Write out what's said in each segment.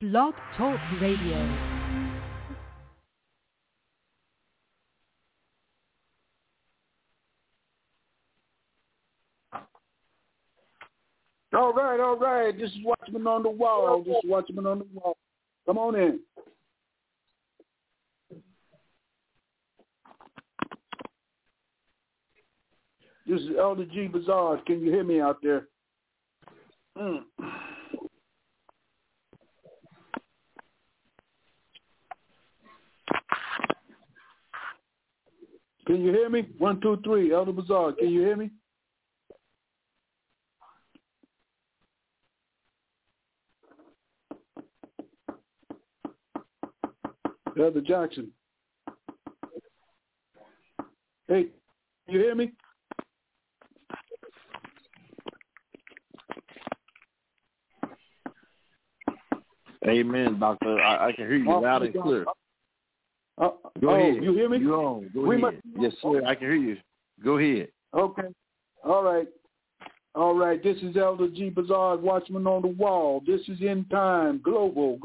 Blog Talk Radio. All right. This is Watchman on the Wall. Come on in. This is Elder G. Bazaar. Can you hear me out there? Can you hear me? 1, 2, 3. Elder Bazaar. Can you hear me? Elder Jackson. Hey, you hear me? Amen, Doctor. I can hear you loud and clear. Go ahead. You hear me? You on. Go ahead. Yes, sir. I can hear you. Go ahead. Okay. All right. This is Elder G. Bazaar, Watchman on the Wall. This is End Time Global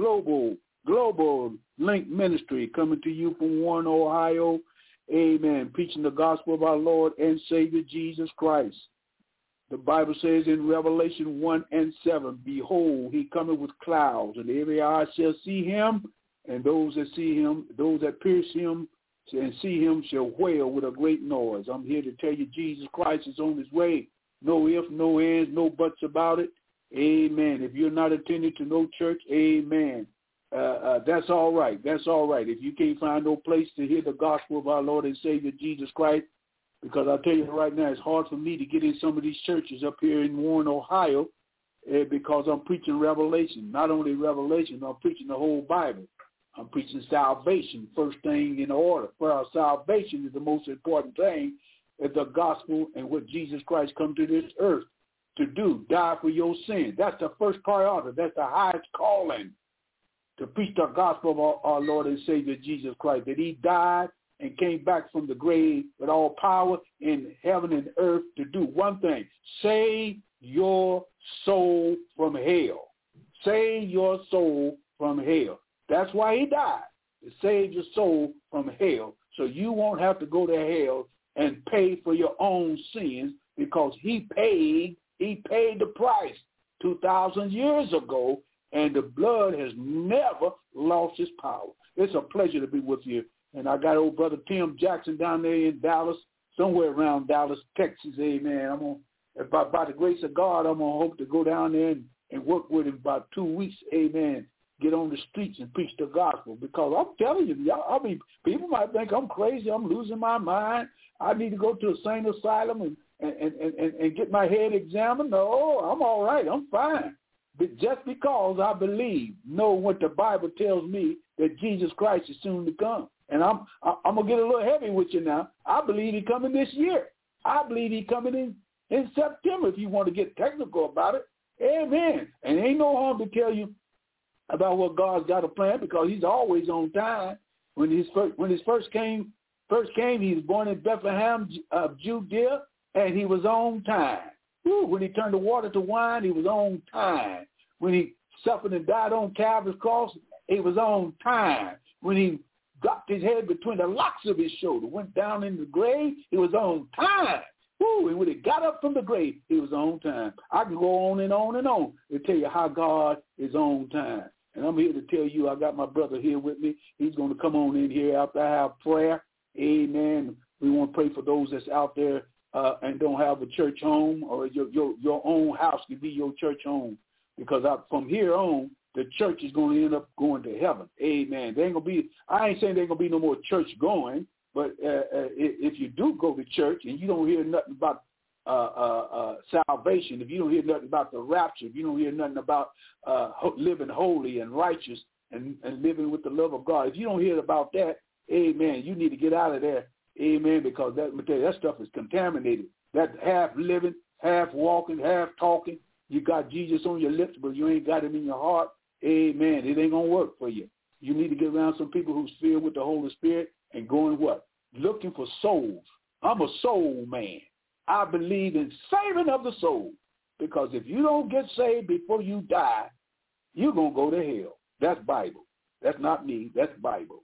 Link Ministry, coming to you from Warren, Ohio. Amen. Preaching the gospel of our Lord and Savior Jesus Christ. The Bible says in Revelation 1:7, behold, he cometh with clouds, and every eye shall see him, and those that see him, those that pierce him and see him shall wail with a great noise. I'm here to tell you Jesus Christ is on his way. No ifs, no ands, no buts about it. Amen. If you're not attending to no church, amen. That's all right. If you can't find no place to hear the gospel of our Lord and Savior Jesus Christ, because I'll tell you right now, it's hard for me to get in some of these churches up here in Warren, Ohio, because I'm preaching Revelation. Not only Revelation, I'm preaching the whole Bible. I'm preaching salvation, first thing in order. For our salvation is the most important thing, is the gospel and what Jesus Christ come to this earth to do, die for your sin. That's the first priority. That's the highest calling, to preach the gospel of our Lord and Savior Jesus Christ, that he died and came back from the grave with all power in heaven and earth to do one thing: save your soul from hell. Save your soul from hell. That's why he died, to save your soul from hell, so you won't have to go to hell and pay for your own sins, because he paid the price 2,000 years ago, and the blood has never lost its power. It's a pleasure to be with you. And I got old brother Tim Jackson down there in Dallas, somewhere around Dallas, Texas. Amen. By the grace of God, I'm going to hope to go down there and work with him about 2 weeks. Amen. Get on the streets and preach the gospel, because I'm telling you, people might think I'm crazy. I'm losing my mind. I need to go to a sane asylum and get my head examined. No, I'm all right. I'm fine. But just because I know what the Bible tells me, that Jesus Christ is soon to come. And I'm going to get a little heavy with you now. I believe he's coming this year. I believe he's coming in September, if you want to get technical about it. Amen. And ain't no harm to tell you about what God's got a plan, because he's always on time. When he first came, he was born in Bethlehem of Judea, and he was on time. When he turned the water to wine, he was on time. When he suffered and died on Calvary's cross, he was on time. When he dropped his head between the locks of his shoulder, went down in the grave, he was on time. And when he got up from the grave, he was on time. I can go on and on and on to tell you how God is on time. And I'm here to tell you, I got my brother here with me. He's going to come on in here after I have prayer. Amen. We want to pray for those that's out there and don't have a church home, or your own house can be your church home. Because from here on, the church is going to end up going to heaven. Amen. I ain't saying there ain't going to be no more church going, but if you do go to church and you don't hear nothing about salvation, if you don't hear nothing about the rapture, if you don't hear nothing about living holy and righteous and living with the love of God, if you don't hear about that, amen, you need to get out of there. Amen, because that stuff is contaminated. That half living, half walking, half talking. You got Jesus on your lips, but you ain't got him in your heart. Amen. It ain't going to work for you. You need to get around some people who's filled with the Holy Spirit and going what? Looking for souls. I'm a soul man. I believe in saving of the soul, because if you don't get saved before you die, you're going to go to hell. That's Bible. That's not me. That's Bible.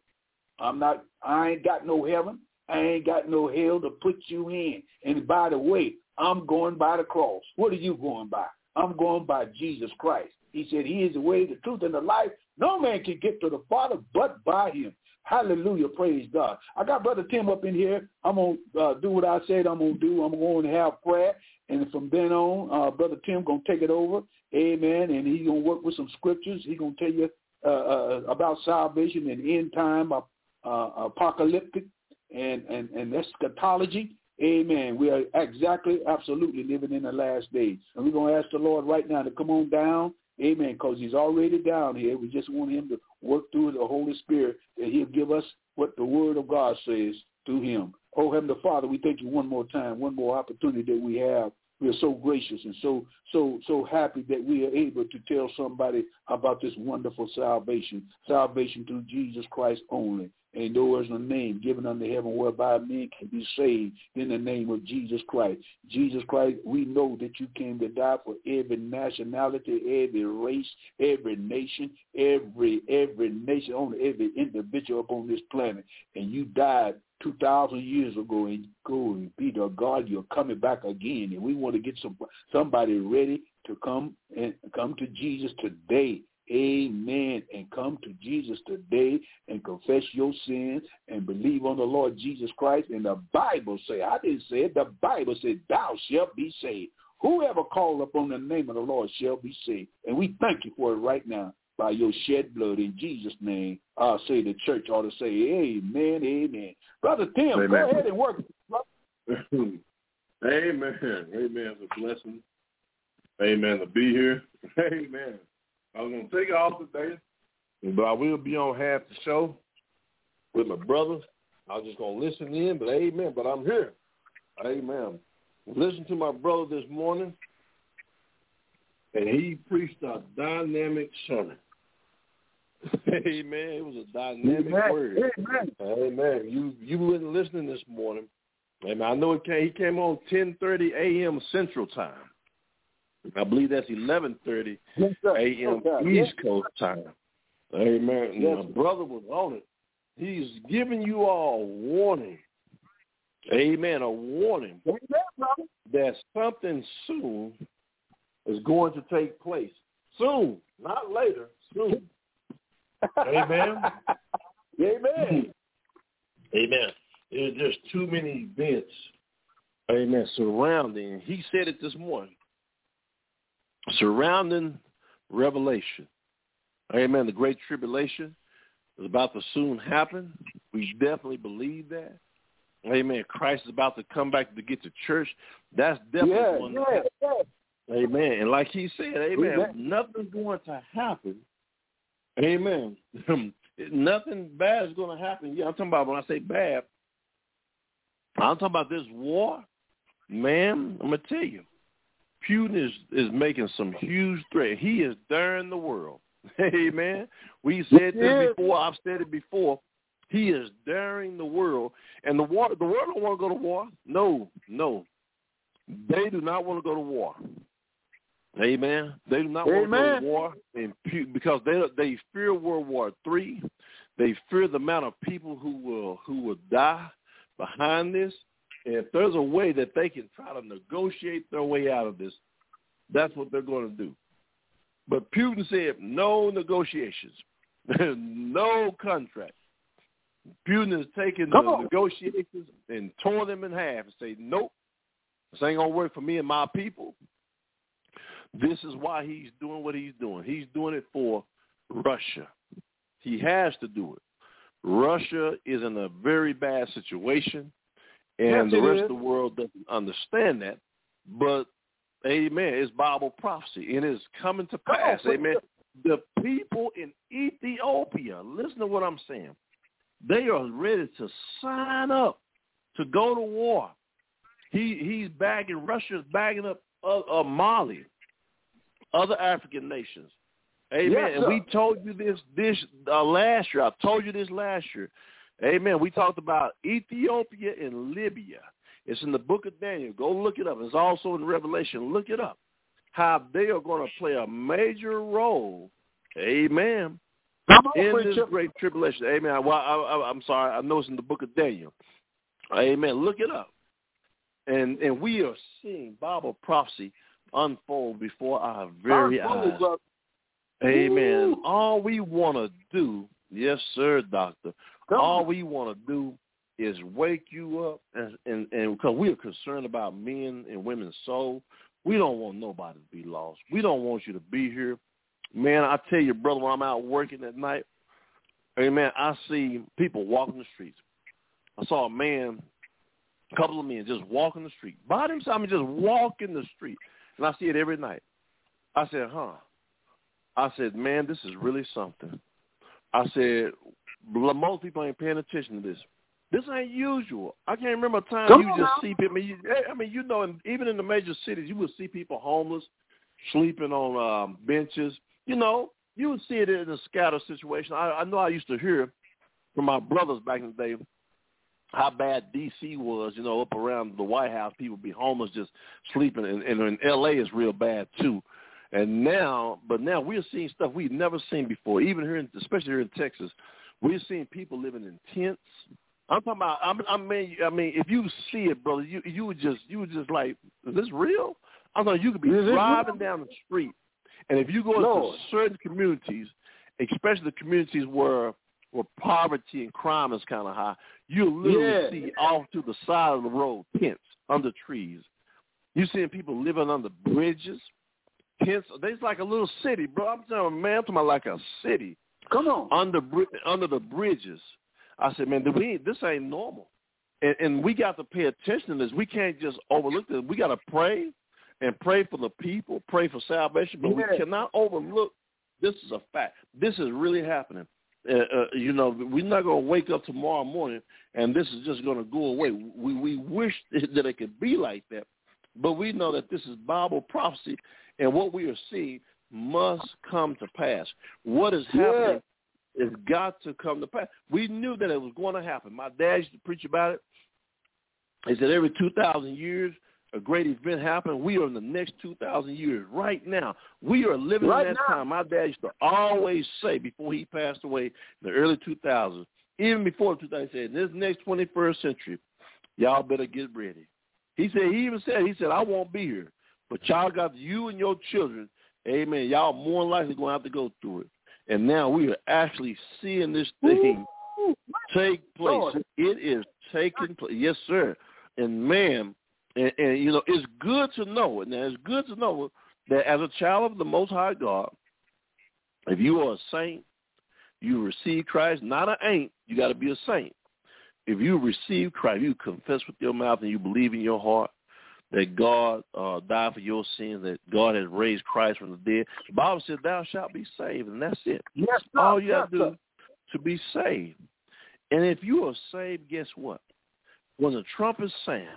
I ain't got no heaven. I ain't got no hell to put you in. And by the way, I'm going by the cross. What are you going by? I'm going by Jesus Christ. He said he is the way, the truth, and the life. No man can get to the Father but by him. Hallelujah. Praise God. I got Brother Tim up in here. I'm going to do what I said I'm going to do. I'm going to have prayer. And from then on, Brother Tim going to take it over. Amen. And he's going to work with some scriptures. He's going to tell you about salvation and end time, apocalyptic, and eschatology. Amen. We are absolutely living in the last days. And we're going to ask the Lord right now to come on down. Amen. Because he's already down here. We just want him to work through the Holy Spirit, that he'll give us what the word of God says through him. Oh, Heavenly Father, we thank you one more time, one more opportunity that we have. We are so gracious and so happy that we are able to tell somebody about this wonderful salvation through Jesus Christ only. And there is a name given under heaven whereby men can be saved in the name of Jesus Christ. Jesus Christ, we know that you came to die for every nationality, every race, every nation, every nation, on every individual upon this planet. And you died 2,000 years ago, and glory be to God, you're coming back again. And we want to get somebody ready to come to Jesus today. Amen. And come to Jesus today and confess your sins and believe on the Lord Jesus Christ. And the Bible say, I didn't say it, the Bible said, thou shalt be saved. Whoever calls upon the name of the Lord shall be saved. And we thank you for it right now by your shed blood in Jesus' name. I'll say the church ought to say amen, amen. Brother Tim, amen. Go ahead and work. Amen. Amen. It's a blessing. Amen to be here. Amen. I was going to take it off today, but I will be on half the show with my brothers. I was just going to listen in, but amen. But I'm here. Amen. Listen to my brother this morning, and he preached a dynamic sermon. Amen. It was a dynamic word. Amen. Amen. You weren't listening this morning. Amen. I know he came on 10:30 a.m. Central Time. I believe that's 11:30 a.m. East Coast time. Amen. Yes. My brother was on it. He's giving you all warning. Amen. A warning that something soon is going to take place. Soon, not later. Soon. Amen. Amen. Amen. There's just too many events. Amen. Surrounding. He said it this morning. Surrounding Revelation. Amen. The Great Tribulation is about to soon happen. We definitely believe that. Amen. Christ is about to come back to get the church. That's definitely one. Amen. And like he said, amen, nothing's going to happen. Amen. Nothing bad is going to happen. Yeah, I'm talking about when I say bad, I'm talking about this war. Man, I'm going to tell you. Putin is making some huge threat. He is daring the world. Amen. We said this before. I've said it before. He is daring the world. And the world don't want to go to war. No. They do not want to go to war. Amen. They do not want to go to war because they fear World War III. They fear the amount of people who will die behind this. And if there's a way that they can try to negotiate their way out of this, that's what they're going to do. But Putin said no negotiations, no contract. Putin is taking the negotiations and tore them in half and say, nope, this ain't going to work for me and my people. This is why he's doing what he's doing. He's doing it for Russia. He has to do it. Russia is in a very bad situation. And the rest of the world doesn't understand that. But, amen, it's Bible prophecy. And it's coming to pass, amen. The people in Ethiopia, listen to what I'm saying. They are ready to sign up to go to war. Russia's bagging up Mali, other African nations. Amen. Yes, and we told you this last year. I told you this last year. Amen. We talked about Ethiopia and Libya. It's in the book of Daniel. Go look it up. It's also in Revelation. Look it up. How they are going to play a major role, amen, In this great tribulation. Amen. Well, I'm sorry. I know it's in the book of Daniel. Amen. Look it up. And we are seeing Bible prophecy unfold before our very eyes. Amen. All we want to do, yes, sir, doctor, all we want to do is wake you up, and because we are concerned about men and women's soul, we don't want nobody to be lost. We don't want you to be here. Man, I tell you, brother, when I'm out working at night, amen, I see people walking the streets. I saw a couple of men just walking the street. By themselves, I mean, just walking the street. And I see it every night. I said, I said, man, this is really something. I said, most people ain't paying attention to this. This ain't usual. I can't remember a time you just see people. I mean, you know, even in the major cities, you would see people homeless, sleeping on benches. You know, you would see it in a scattered situation. I know I used to hear from my brothers back in the day how bad D.C. was, you know, up around the White House. People be homeless just sleeping. And in L.A. is real bad, too. And now we're seeing stuff we've never seen before, even here, especially here in Texas. We're seeing people living in tents. I'm talking about. I mean, if you see it, brother, you would just like, is this real? I know you could be driving down the street, and if you go into certain communities, especially the communities where poverty and crime is kind of high, you'll literally see off to the side of the road tents under trees. You're seeing people living under bridges, tents. It's like a little city, bro. I'm telling you, man, I'm talking about like a city. Come on, under the bridges. I said, man, this ain't normal. And we got to pay attention to this. We can't just overlook this. We got to pray and pray for the people, pray for salvation, but we cannot overlook this is a fact. This is really happening. You know, we're not going to wake up tomorrow morning and this is just going to go away. We wish that it could be like that, but we know that this is Bible prophecy, and what we are seeing must come to pass. What is happening it's got to come to pass. We knew that it was going to happen. My dad used to preach about it. He said every 2,000 years, a great event happened. We are in the next 2,000 years right now. We are living in that time. My dad used to always say before he passed away in the early 2000s, even before 2000, he said, in this next 21st century, y'all better get ready. He even said, I won't be here, but y'all got you and your children, amen, y'all more than likely going to have to go through it. And now we are actually seeing this thing take place. It is taking place. Yes, sir. And, man, and you know, it's good to know it. Now, it's good to know that as a child of the Most High God, if you are a saint, you receive Christ, not an ain't, you got to be a saint. If you receive Christ, you confess with your mouth and you believe in your heart that God died for your sins, that God has raised Christ from the dead. The Bible says, thou shalt be saved, and that's it. Yes, sir. All you have to do to be saved. And if you are saved, guess what? When the trumpet sound,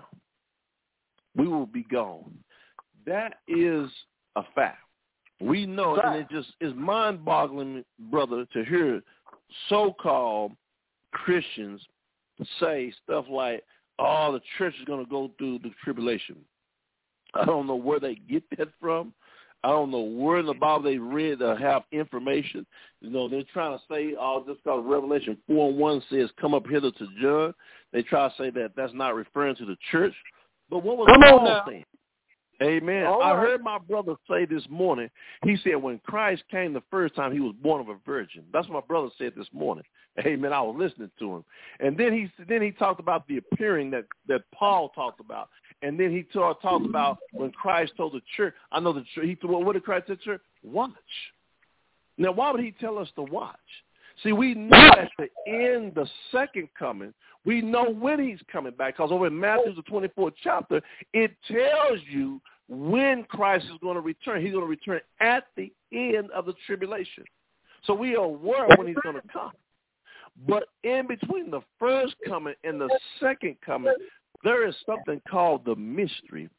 we will be gone. That is a fact. We know it, and it just is mind-boggling, brother, to hear so-called Christians say stuff like, oh, the church is going to go through the tribulation. I don't know where they get that from. I don't know where in the Bible they read or have information. You know, they're trying to say, oh, just because Revelation 4:1 says, come up hither to judge. They try to say that that's not referring to the church. But what was Paul saying? Amen. I heard my brother say this morning, he said when Christ came the first time, he was born of a virgin. That's what my brother said this morning. Amen. I was listening to him. And then he talked about the appearing that Paul talked about. And then he talked about when Christ told the church, I know the church, what did Christ tell the church? Watch. Now, why would he tell us to watch? See, we know at the end, the second coming, we know when he's coming back, because over in Matthew, the 24th chapter, it tells you when Christ is going to return. He's going to return at the end of the tribulation. So we are aware when he's going to come. But in between the first coming and the second coming, there is something called the mystery.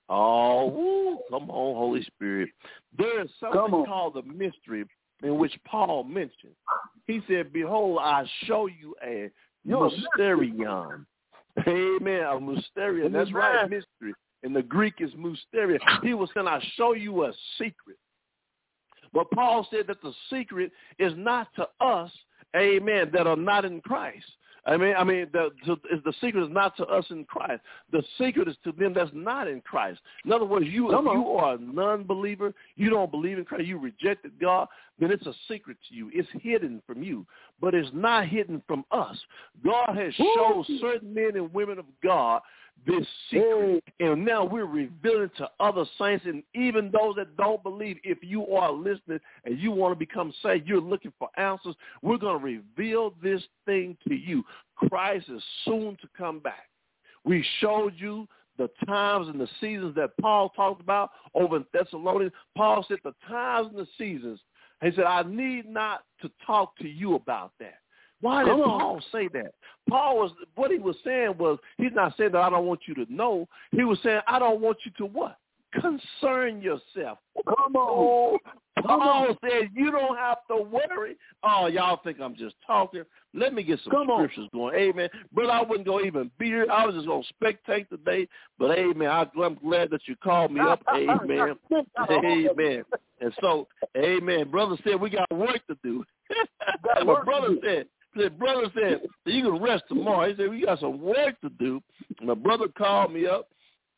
Oh, come on, Holy Spirit. There is something called the mystery in which Paul mentioned. He said, behold, I show you a mysterion. Amen, a mysterion. That's right, mystery. In the Greek is mysteria. He was saying, I show you a secret. But Paul said that the secret is not to us, amen, that are not in Christ. The secret is not to us in Christ. The secret is to them that's not in Christ. In other words, if you are a non-believer, you don't believe in Christ, you rejected God, then it's a secret to you. It's hidden from you, but it's not hidden from us. God has shown certain men and women of God this secret, and now we're revealing to other saints and even those that don't believe. If you are listening and you want to become saved, you're looking for answers, we're going to reveal this thing to you. Christ is soon to come back. We showed you the times and the seasons that Paul talked about over in Thessalonians. Paul said the times and the seasons. He said, I need not to talk to you about that. Why did Paul say that? What he was saying was, he's not saying that I don't want you to know. He was saying, I don't want you to what? Concern yourself. Paul said, you don't have to worry. Oh, y'all think I'm just talking. Let me get some scriptures going. Amen. Brother, I wouldn't go even be here. I was just going to spectate today. But, amen, I'm glad that you called me up. Amen. Amen. And so, amen, brother said we got work to do. My brother said, you can rest tomorrow. He said, we got some work to do. My brother called me up.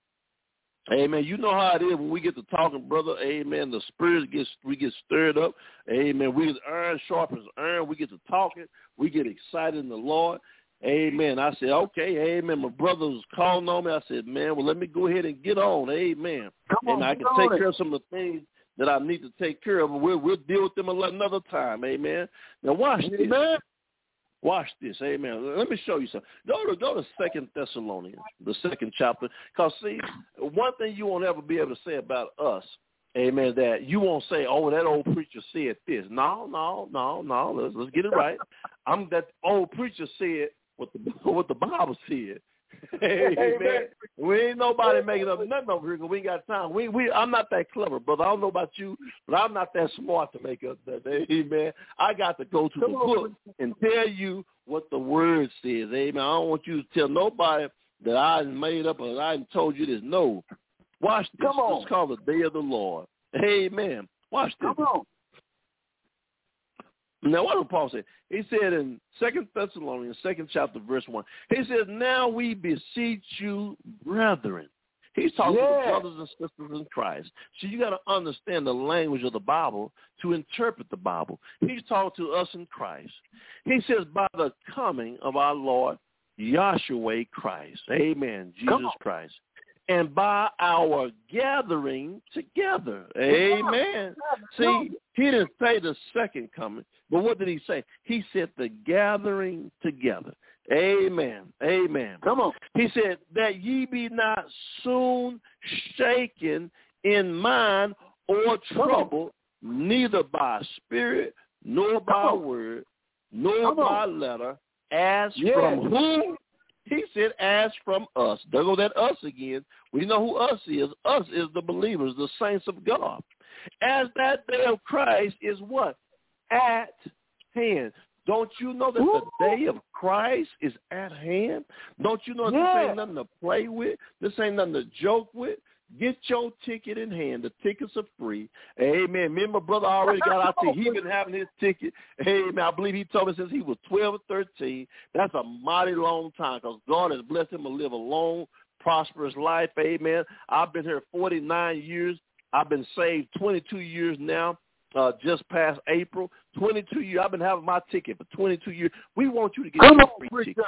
Amen. You know how it is when we get to talking, brother. Amen. The spirit we get stirred up. Amen. We get iron sharpens iron. We get to talking. We get excited in the Lord. Amen. I said, okay. Amen. My brother was calling on me. I said, man, well, let me go ahead and get on. Amen. And I can take care of some of the things that I need to take care of. We'll deal with them another time. Amen. Now watch this. Watch this, amen. Let me show you something. Go to 2 Thessalonians, the 2nd chapter. Because, see, one thing you won't ever be able to say about us, amen, that you won't say, oh, that old preacher said this. No. Let's get it right. That old preacher said what the Bible said. Amen. We ain't nobody making up nothing over here because we ain't got time. I'm not that clever, brother. I don't know about you, but I'm not that smart to make up that. Amen. I got to go to the book and tell you what the word says. Amen. I don't want you to tell nobody that I made up or I told you this. No. Watch this. It's called the day of the Lord. Amen. Watch this. Come on. Now, what did Paul say? He said in 2 Thessalonians, 2nd chapter, verse 1, he says, now we beseech you, brethren. He's talking to the brothers and sisters in Christ. So you got to understand the language of the Bible to interpret the Bible. He's talking to us in Christ. He says, by the coming of our Lord, Yahshua Christ. Amen. Jesus Christ. And by our gathering together. Amen. See, he didn't say the second coming, but what did he say? He said the gathering together. Amen. Amen. Come on. He said that ye be not soon shaken in mind or troubled, neither by spirit, nor by word, nor by letter, as from whom? He said, as from us. There go that us again. We know who us is. Us is the believers, the saints of God. As that day of Christ is what? At hand. Don't you know that the day of Christ is at hand? Don't you know this ain't nothing to play with? This ain't nothing to joke with? Get your ticket in hand. The tickets are free. Amen. Me and my brother already got our ticket. He's been having his ticket. Amen. I believe he told me since he was 12 or 13. That's a mighty long time because God has blessed him to live a long, prosperous life. Amen. I've been here 49 years. I've been saved 22 years now. Just past April, 22 years. I've been having my ticket for 22 years. We want you to get your free ticket.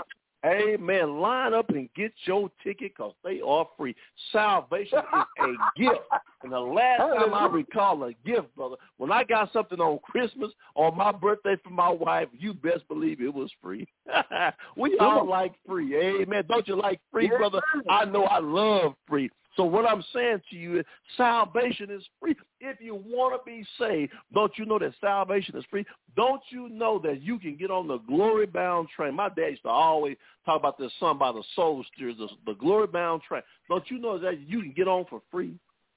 Amen. Line up and get your ticket because they are free. Salvation is a gift. And the last time I recall a gift, brother, when I got something on Christmas or my birthday from my wife, you best believe it was free. We all like free. Amen. Don't you like free, brother? I know I love free. So what I'm saying to you is salvation is free. If you want to be saved, don't you know that salvation is free? Don't you know that you can get on the glory-bound train? My dad used to always talk about this song by the Soul Steers, the glory-bound train. Don't you know that you can get on for free?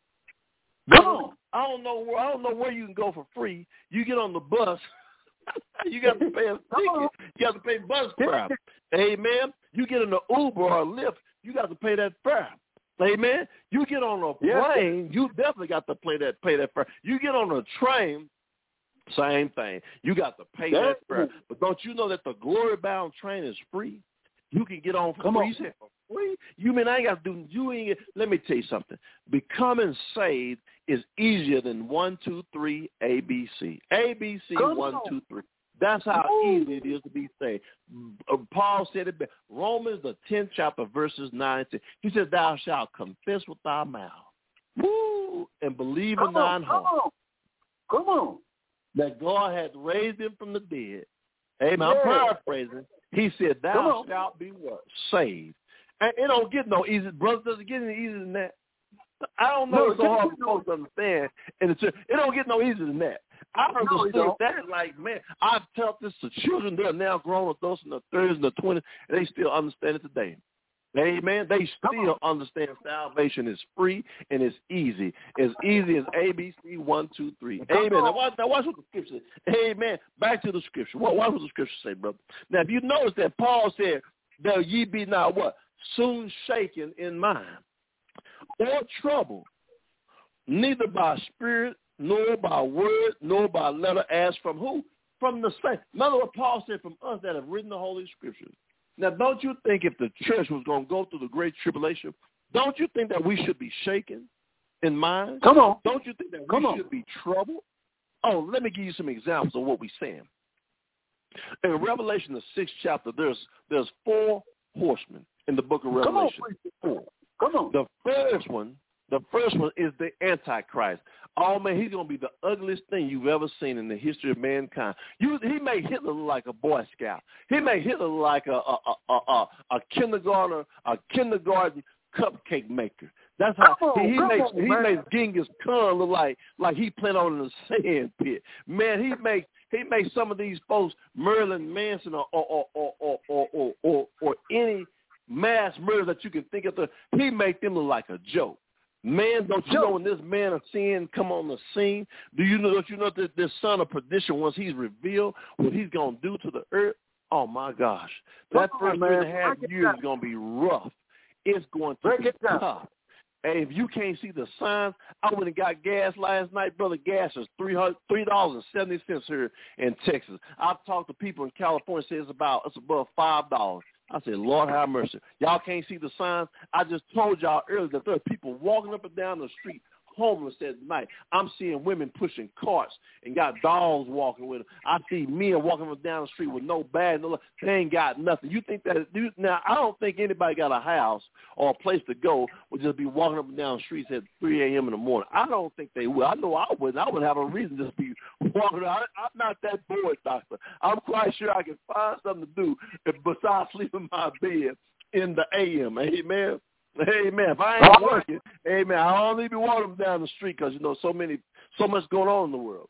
No. I don't know where you can go for free. You get on the bus. You got to pay a ticket. You got to pay bus fare. Amen. You get in the Uber or Lyft. You got to pay that fare. Amen. You get on a plane, you definitely got to pay that fare. You get on a train, Same thing. You got to pay that fare. But don't you know that the Glory Bound train is free? You can get on for free. For free? You mean I ain't got to do, you ain't, let me tell you something. Becoming saved is easier than 1, 2, 3, ABC. ABC, 1, 2, 3. That's how easy it is to be saved. Paul said it best. Romans, the 10th chapter, verses 9 and 10. He said, thou shalt confess with thy mouth. And believe in thine heart. Come on. That God hath raised him from the dead. Amen. I'm paraphrasing. He said, thou shalt be what? Saved. And it don't get no easy. Brother, does it get any easier than that? I don't know. It's so hard for folks to understand. And it don't get no easier than that. I understood that. Like, man, I've taught this to children. They're now grown adults in their 30s and their 20s, and they still understand it today. Amen. They still understand salvation is free and it's easy. As easy as ABC 1, 2, 3. Amen. Now watch what the scripture says. Amen. Back to the scripture. Watch what the scripture say, brother. Now, if you notice that Paul said, that ye be not what? Soon shaken in mind, or troubled, neither by spirit, nor by word, nor by letter, as from who? From the saints. In other words, Paul said, from us that have written the Holy Scriptures. Now, don't you think if the church was going to go through the great tribulation, don't you think that we should be shaken in mind? Come on. Don't you think that we should be troubled? Oh, let me give you some examples of what we're saying. In Revelation, the 6th chapter, there's 4 horsemen in the book of Revelation. Come on. The first one is the Antichrist. Oh, man, he's going to be the ugliest thing you've ever seen in the history of mankind. He made Hitler look like a Boy Scout. He made Hitler look like a kindergarten cupcake maker. That's how he makes Genghis Khan look like he played on in a sand pit. Man, he makes some of these folks, Marilyn Manson or any mass murder that you can think of. He make them look like a joke. Man, don't you know when this man of sin come on the scene? Don't you know that this son of perdition, once he's revealed what he's going to do to the earth? Oh, my gosh. That first 3.5 years is going to be rough. It's going to be tough. And if you can't see the signs, I went and got gas last night, brother. Gas is $3.70 here in Texas. I've talked to people in California, say it's above $5. I said, Lord have mercy. Y'all can't see the signs. I just told y'all earlier that there are people walking up and down the street homeless at night. I'm seeing women pushing carts and got dogs walking with them. I see men walking up and down the street with no bag, they ain't got nothing. You think that? Now, I don't think anybody got a house or a place to go would just be walking up and down the streets at 3 a.m. in the morning. I don't think they would. I know I wouldn't. I would have a reason to just be walking around. I'm not that bored, doctor. I'm quite sure I can find something to do besides sleep in my bed in the a.m. Amen. Amen. If I ain't working, amen, I don't need to be walking down the street because, so much going on in the world.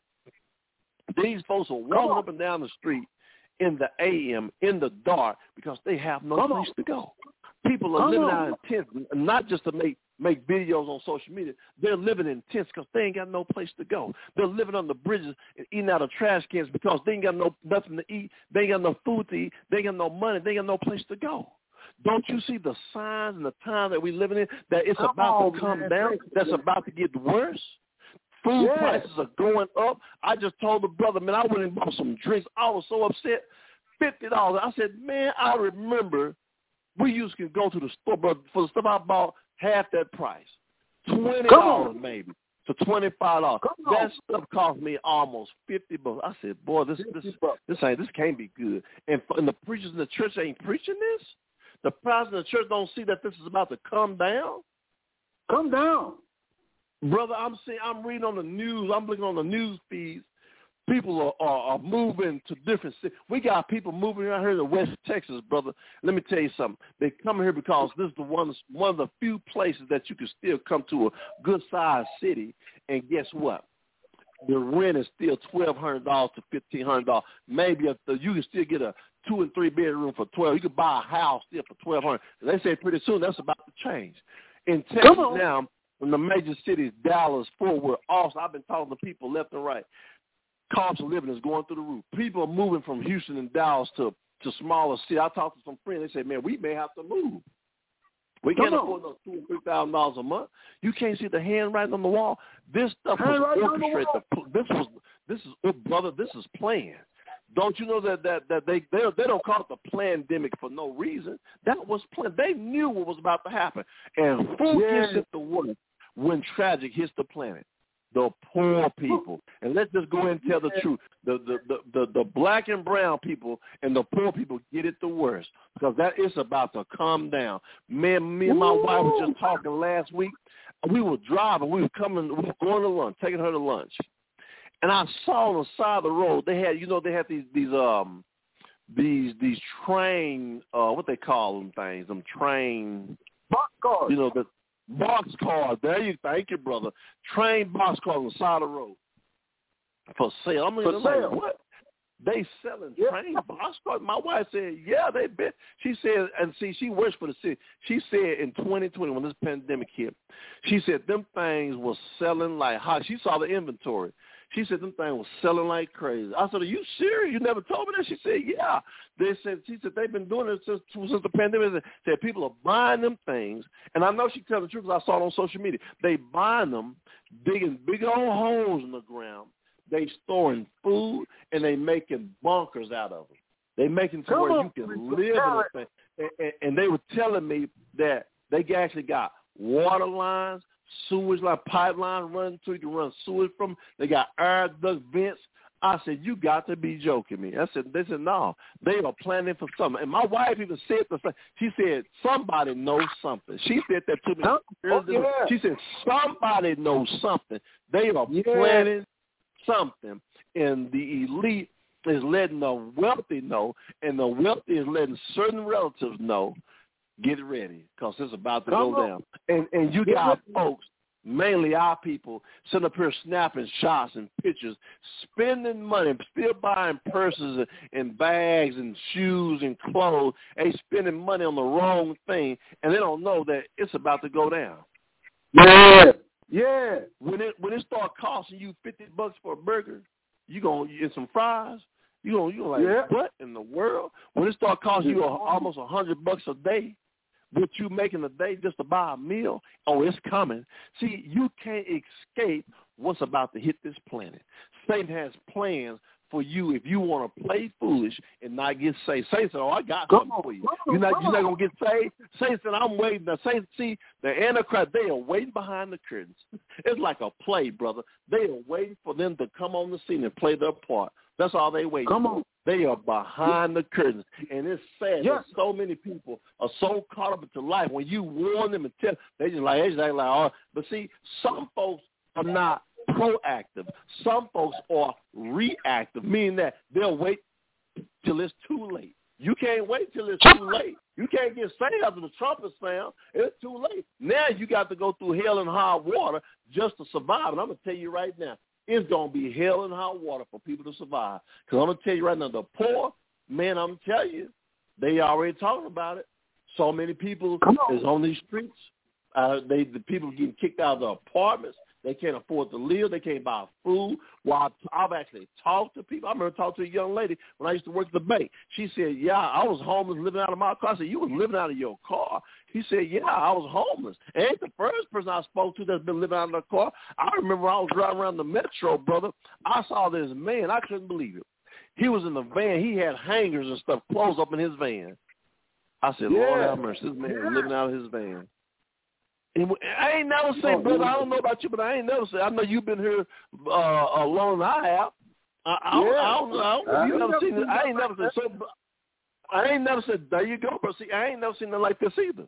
These folks are walking up and down the street in the a.m., in the dark, because they have no place to go. People are living out in tents, not just to make videos on social media. They're living in tents because they ain't got no place to go. They're living on the bridges and eating out of trash cans because they ain't got nothing to eat. They ain't got no food to eat. They ain't got no money. They ain't got no place to go. Don't you see the signs and the time that we're living in, that it's about to come down, that's about to get worse? Food prices are going up. I just told the brother, man, I went and bought some drinks. I was so upset. $50. I said, man, I remember we used to go to the store, but for the stuff I bought, half that price. $20 maybe to $25. That stuff cost me almost $50. I said, boy, this can't be good. And the preachers in the church ain't preaching this? The pastors in the church don't see that this is about to come down? Come down. Brother, I'm reading on the news. I'm looking on the news feeds. People are moving to different cities. We got people moving out here to West Texas, brother. Let me tell you something. They come here because this is one of the few places that you can still come to a good-sized city, and guess what? The rent is still $1,200 to $1,500. Maybe you can still get a 2 and 3 bedroom for $1,200. You could buy a house still for $1,200. They say pretty soon that's about to change. In Texas now, in the major cities, Dallas, Fort Worth, Austin, I've been talking to people left and right. Cost of living is going through the roof. People are moving from Houston and Dallas to smaller cities. I talked to some friends. They say, man, we may have to move. We can't afford those $2,000 or $3,000 a month. You can't see the handwriting on the wall. This stuff was orchestrated. This is, brother, this is planned. Don't you know that they don't call it the pandemic for no reason? That was planned. They knew what was about to happen. And who gets it the worst when tragic hits the planet? The poor people. And let's just go ahead and tell the truth. The black and brown people and the poor people get it the worst because that is about to calm down. Me and my wife were just talking last week. We were driving. We were going to lunch, taking her to lunch. And I saw on the side of the road, they had these train, what they call them things, them train. Box cars. The box cars. Thank you, brother. Train box cars on the side of the road for sale. I'm like, what? They selling train box cars? My wife said, yeah, they bet. She said, and see, she works for the city. She said in 2020, when this pandemic hit, she said them things was selling like hot. She saw the inventory. She said them things was selling like crazy. I said, are you serious? You never told me that? She said, yeah. She said they've been doing it since the pandemic. She said people are buying them things. And I know she telling the truth because I saw it on social media. They buying them, digging big old holes in the ground. They storing food, and they making bunkers out of them. They making to where you can live in a thing. And they were telling me that they actually got water lines, sewage line, pipeline running through. You can run sewage from. They got air duct vents. I said, you got to be joking me. They said, no, they are planning for something. And my wife even said the same. She said, somebody knows something. She said that to me. She said, somebody knows something. They are planning something. And the elite is letting the wealthy know, and the wealthy is letting certain relatives know. Get ready, because it's about to go down. And you got folks, mainly our people, sitting up here snapping shots and pictures, spending money, still buying purses and bags and shoes and clothes. They spending money on the wrong thing, and they don't know that it's about to go down. Yeah. When it start costing you $50 for a burger, you gonna get some fries. You gonna like, what in the world? When it start costing you almost $100 a day, what you making a day just to buy a meal, it's coming. See, you can't escape what's about to hit this planet. Satan has plans for you if you want to play foolish and not get saved. Satan said, I got something for you. You're not going to get saved? Satan said, I'm waiting. Now, Satan, see, the Antichrist, they are waiting behind the curtains. It's like a play, brother. They are waiting for them to come on the scene and play their part. That's all they wait for. They are behind the curtains. And it's sad that so many people are so caught up into life. When you warn them and tell, they just like, but see, some folks are not proactive. Some folks are reactive, meaning that they'll wait till it's too late. You can't wait till it's too late. You can't get saved after the trumpet sound. It's too late. Now you got to go through hell and hot water just to survive. And I'm going to tell you right now, it's going to be hell and hot water for people to survive. Because I'm going to tell you right now, the poor, man, I'm telling you, they already talking about it. So many people is on these streets. The people getting kicked out of the apartments. They can't afford to live. They can't buy food. Well, I've actually talked to people. I remember talking to a young lady when I used to work at the bank. She said, yeah, I was homeless living out of my car. I said, you was living out of your car? He said, yeah, I was homeless. And ain't the first person I spoke to that's been living out of their car. I remember I was driving around the metro, brother. I saw this man. I couldn't believe it. He was in the van. He had hangers and stuff, clothes up in his van. I said, Lord have mercy. This man was living out of his van. And I ain't never seen, brother, I don't know about you, but I ain't never seen. I know you've been here longer than I have. I don't know. You never seen it. I ain't never seen. So I ain't never said. There you go, bro. See, I ain't never seen nothing like this either.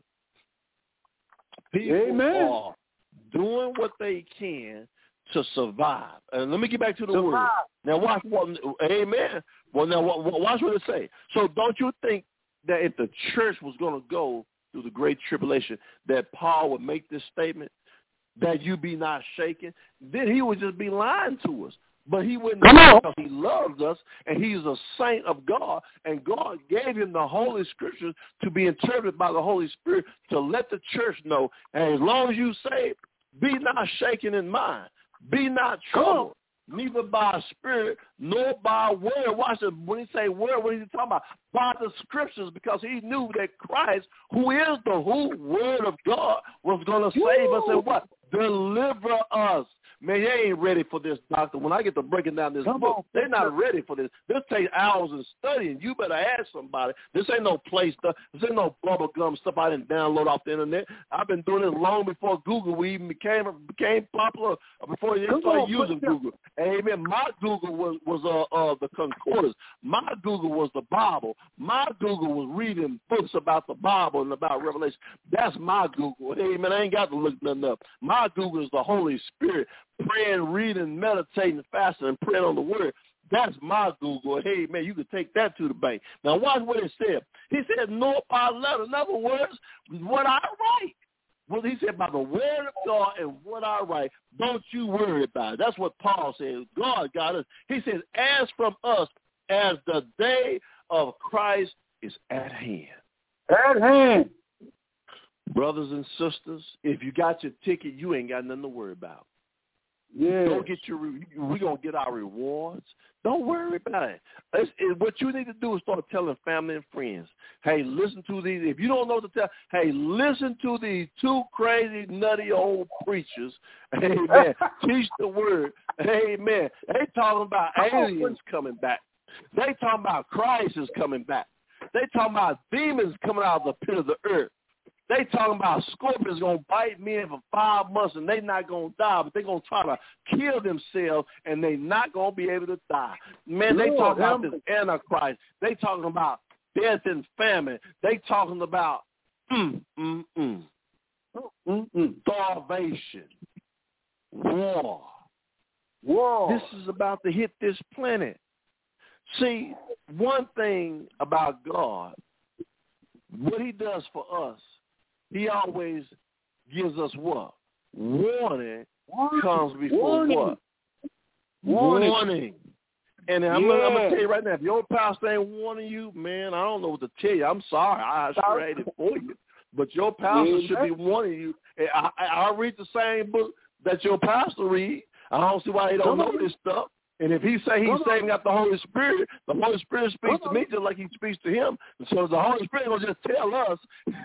People are doing what they can to survive. And let me get back to the word. Now watch what. Amen. Well, now watch what it say. So don't you think that if the church was going to go through the great tribulation, that Paul would make this statement, that you be not shaken? Then he would just be lying to us. But he wouldn't, because he loves us, and he's a saint of God, and God gave him the Holy Scriptures to be interpreted by the Holy Spirit to let the church know, and as long as you say, be not shaken in mind, be not troubled, neither by spirit nor by word. Watch it. When he say word, what is he talking about? By the Scriptures, because he knew that Christ, who is the whole word of God, was going to save us and what? Deliver us. Man, they ain't ready for this, doctor. When I get to breaking down this book, they're not ready for this. This takes hours of studying. You better ask somebody. This ain't no play stuff. This ain't no bubble gum stuff I didn't download off the internet. I've been doing this long before Google we even became popular, before they started using Google. Amen. My Google was the concordance. My Google was the Bible. My Google was reading books about the Bible and about Revelation. That's my Google. Amen. I ain't got to look nothing up. My Google is the Holy Spirit, praying, reading, meditating, fasting, and praying on the Word. That's my Google. Hey, man, you can take that to the bank. Now, watch what it said. He said, "No, by letter." In other words, what I write. Well, he said, by the word of God and what I write, don't you worry about it. That's what Paul says. God got us. He says, as from us, as the day of Christ is at hand. At hand. Brothers and sisters, if you got your ticket, you ain't got nothing to worry about. Yeah. Don't get we're going to get our rewards. Don't worry about it. What you need to do is start telling family and friends, hey, listen to these. If you don't know what to tell, hey, listen to these two crazy, nutty old preachers. Amen. Teach the word. Amen. They talking about aliens coming back. They talking about Christ is coming back. They talking about demons coming out of the pit of the earth. They talking about scorpions going to bite men for 5 months and they not going to die, but they going to try to kill themselves and they not going to be able to die. Man, they talking about this Antichrist. They talking about death and famine. They talking about starvation, war. This is about to hit this planet. See, one thing about God, what he does for us, he always gives us what? Warning comes before what? Warning. And I'm going to tell you right now, if your pastor ain't warning you, man, I don't know what to tell you. I'm sorry. I sure hate it for you. But your pastor should be warning you. I read the same book that your pastor read. I don't see why he don't know this stuff. And if he say he's saving out the Holy Spirit speaks to me just like he speaks to him. And so the Holy Spirit will just tell us,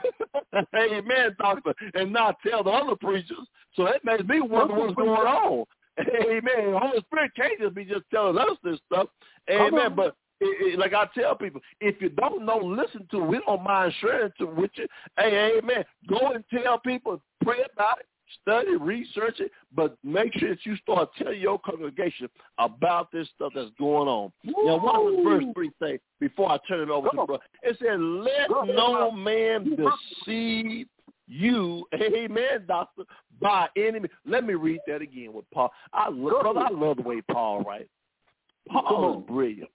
amen, doctor, and not tell the other preachers. So that makes me wonder what's going on. Amen. The Holy Spirit can't just be just telling us this stuff. Amen. But like I tell people, if you don't know, listen to it. We don't mind sharing it with you. Hey, amen. Go and tell people, pray about it. Study, research it, but make sure that you start telling your congregation about this stuff that's going on. Now, what does verse 3 say before I turn it over to the brother? It said, let no man deceive you, amen, doctor, by any means. Let me read that again with Paul. I love the way Paul writes. Paul is brilliant.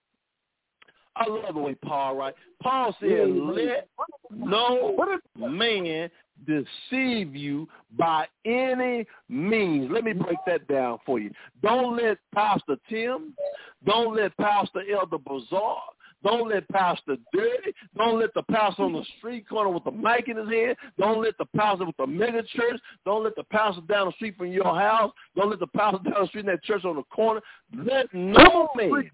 I love the way Paul writes. Paul said, let no man deceive you by any means. Let me break that down for you. Don't let Pastor Tim, don't let Pastor Elder Bazaar, don't let Pastor Dirty, don't let the pastor on the street corner with the mic in his hand, don't let the pastor with the mega church, don't let the pastor down the street from your house, don't let the pastor down the street in that church on the corner. Let no man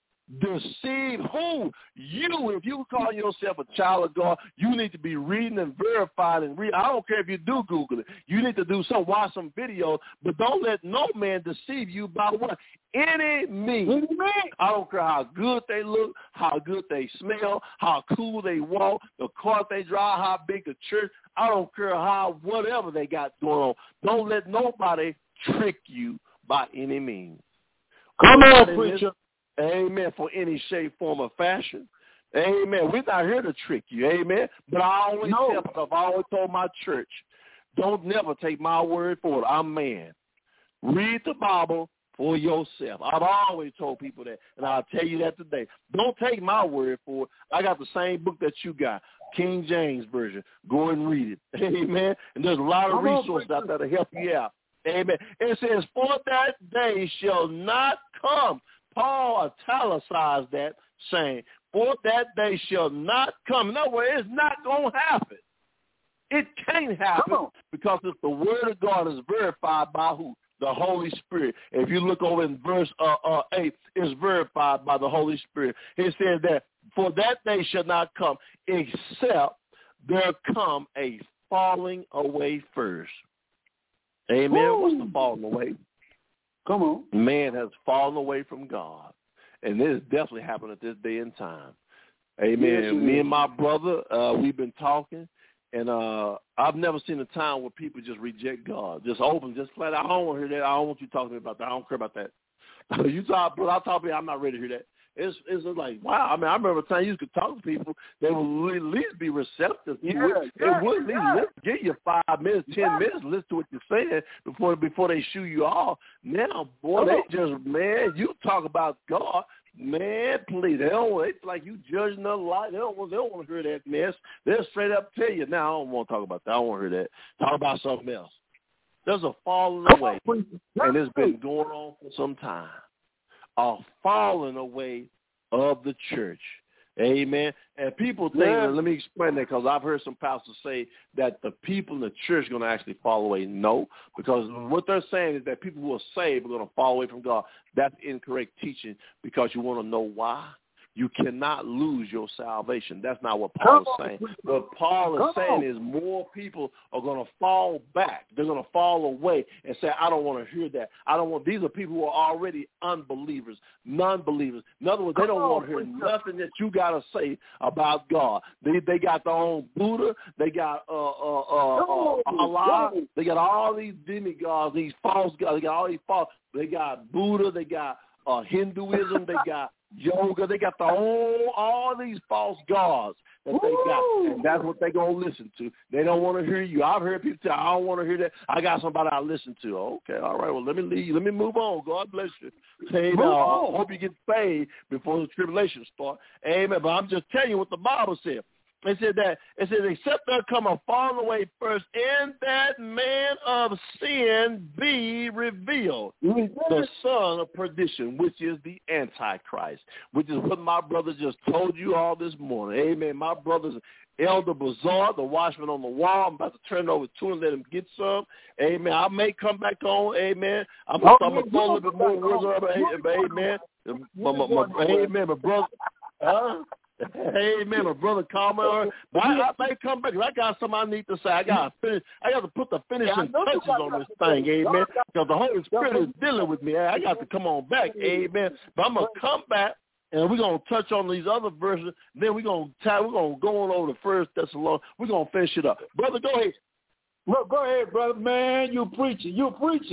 deceive who? You. If you call yourself a child of God, you need to be reading and verifying and read. I don't care if you do Google it. You need to do some, watch some videos, but don't let no man deceive you by what? Any means. I don't care how good they look, how good they smell, how cool they walk, the car they drive, how big the church. I don't care how, whatever they got going on. Don't let nobody trick you by any means. Come on, preacher. Amen, for any shape, form, or fashion. Amen. We're not here to trick you. Amen. But I always I've always told my church, don't never take my word for it. I'm man. Read the Bible for yourself. I've always told people that, and I'll tell you that today. Don't take my word for it. I got the same book that you got, King James Version. Go and read it. Amen. And there's a lot of resources out there to help you out. Amen. It says, for that day shall not come. Paul italicized that, saying, for that day shall not come. In other words, it's not going to happen. It can't happen because if the word of God is verified by who? The Holy Spirit. If you look over in verse 8, it's verified by the Holy Spirit. It says that, for that day shall not come, except there come a falling away first. Amen. What's the falling away? Come on. Man has fallen away from God. And this is definitely happening at this day and time. Amen. Yes, Me and my brother, we've been talking, and I've never seen a time where people just reject God. Just open, just flat out. I don't want to hear that. I don't want you talking to me about that. I don't care about that. You talk, brother, I talk to you, I'm not ready to hear that. It's like, wow. I mean, I remember a time you could talk to people, they would at least be receptive to it. They would at least give you 5 minutes, 10 minutes, listen to what you're saying before they shoo you off. Now, boy, they just, man, you talk about God, man, please. It's like you judging the light. They don't want to hear that mess. They'll straight up tell you, now, I don't want to talk about that. I don't want to hear that. Talk about something else. There's a falling away, and it's been going on for some time. A falling away of the church. Amen. And people think, let me explain that, because I've heard some pastors say that the people in the church are going to actually fall away. No, because what they're saying is that people who are saved are going to fall away from God. That's incorrect teaching, because you want to know why? You cannot lose your salvation. That's not what Paul is saying. What Paul is saying is more people are going to fall back. They're going to fall away and say, I don't want to hear that. These are people who are already unbelievers, non-believers. In other words, they don't want to hear nothing that you got to say about God. They got their own Buddha. They got Allah. They got all these demigods, these false gods. They got all these false. They got Buddha. They got Hinduism. They got yoga. They got all these false gods that they got, and that's what they're going to listen to. They don't want to hear you. I've heard people say, I don't want to hear that. I got somebody I listen to. Okay, all right, well, let me leave. Let me move on. God bless you. Amen. I hope you get saved before the tribulation starts. Amen. But I'm just telling you what the Bible said. It said, except there come a falling away first, and that man of sin be revealed, the son of perdition, which is the Antichrist, which is what my brother just told you all this morning. Amen. My brother's Elder Bazaar, the watchman on the wall. I'm about to turn it over to him and let him get some. Amen. I may come back on. Amen. I'm going to throw a little bit more words over. Amen. Amen. My brother. Amen, my brother, comment. But I may come back. I got something I need to say. I got to put the finishing touches on this thing, amen. Because the Holy Spirit is dealing with me. I got to come on back, amen. But I'm gonna come back, and we're gonna touch on these other verses. Then we're gonna go on over to 1 Thessalonians. We're gonna finish it up, brother. Go ahead. Look, go ahead, brother. Man, you preaching. You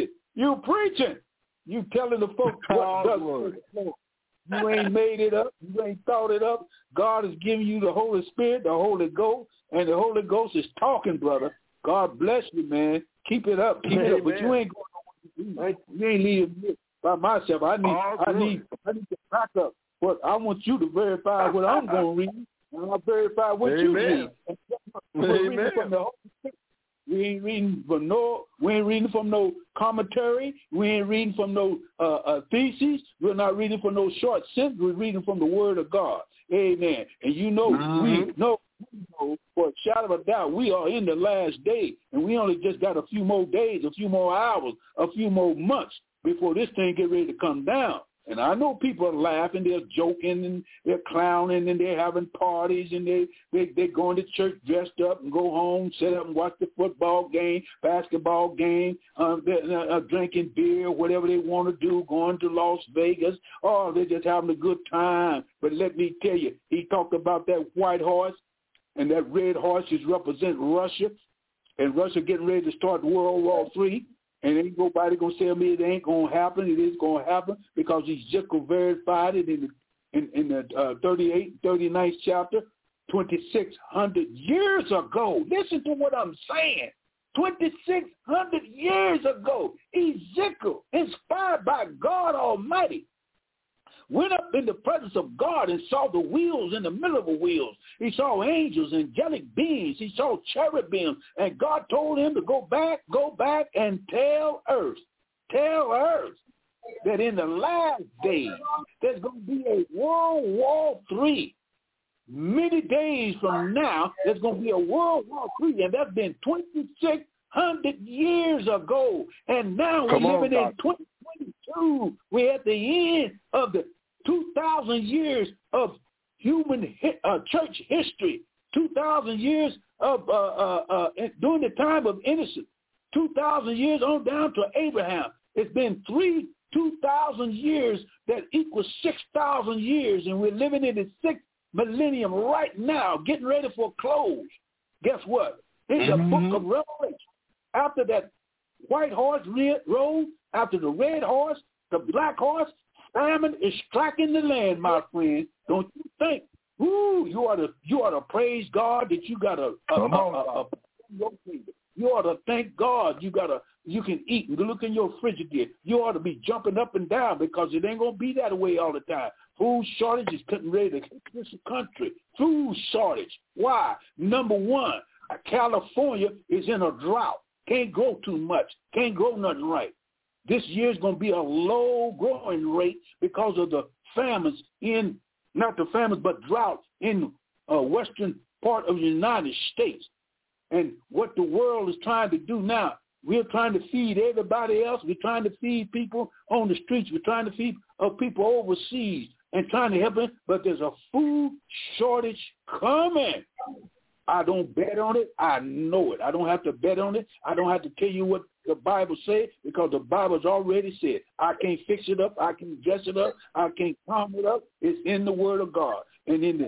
telling the folks what does. You ain't made it up. You ain't thought it up. God is giving you the Holy Spirit, the Holy Ghost, and the Holy Ghost is talking, brother. God bless you, man. Keep it up. Keep it up. But you ain't going to you ain't leaving me by myself. I need to back up. But I want you to verify what I'm going to read, and I'll verify what you read. We're reading from the Holy Spirit. We ain't reading from no commentary. We ain't reading from no theses. We're not reading from no short sentence. We're reading from the Word of God. Amen. And we know for a shadow of a doubt, we are in the last day, and we only just got a few more days, a few more hours, a few more months before this thing get ready to come down. And I know people are laughing, they're joking, and they're clowning, and they're having parties, and they're going to church dressed up and go home, sit up and watch the football game, basketball game, drinking beer, whatever they want to do, going to Las Vegas. Oh, they're just having a good time. But let me tell you, he talked about that white horse, and that red horse is representing Russia, and Russia getting ready to start World War III. And ain't nobody going to tell me it ain't going to happen. It is going to happen because Ezekiel verified it in the 38th, 39th chapter, 2,600 years ago. Listen to what I'm saying. 2,600 years ago, Ezekiel, inspired by God Almighty, went up in the presence of God and saw the wheels in the middle of the wheels. He saw angels, angelic beings. He saw cherubim. And God told him to go back and tell earth that in the last days there's going to be a World War III. Many days from now, there's going to be a World War III, and that's been 2,600 years ago. And now we're living in 2022. We're at the end of the 2,000 years of human church history, 2,000 years of during the time of innocence, 2,000 years on down to Abraham. It's been 2,000 years that equals 6,000 years, and we're living in the 6th millennium right now, getting ready for close. Guess what? In the book of Revelation, after that white horse rode, after the red horse, the black horse, famine is striking the land, my friend. Don't you think? Ooh, you ought to praise God that you got you ought to thank God you can eat and look in your refrigerator. You ought to be jumping up and down because it ain't gonna be that way all the time. Food shortage is getting ready to hit this country. Food shortage. Why? Number one, California is in a drought. Can't grow too much. Can't grow nothing right. This year is going to be a low growing rate because of the famines not the famines, but drought in western part of the United States. And what the world is trying to do now, we're trying to feed everybody else. We're trying to feed people on the streets. We're trying to feed people overseas and trying to help them. But there's a food shortage coming. I don't bet on it. I know it. I don't have to bet on it. I don't have to tell you what the Bible says because the Bible's already said. I can't fix it up. I can't dress it up. I can't calm it up. It's in the Word of God. And in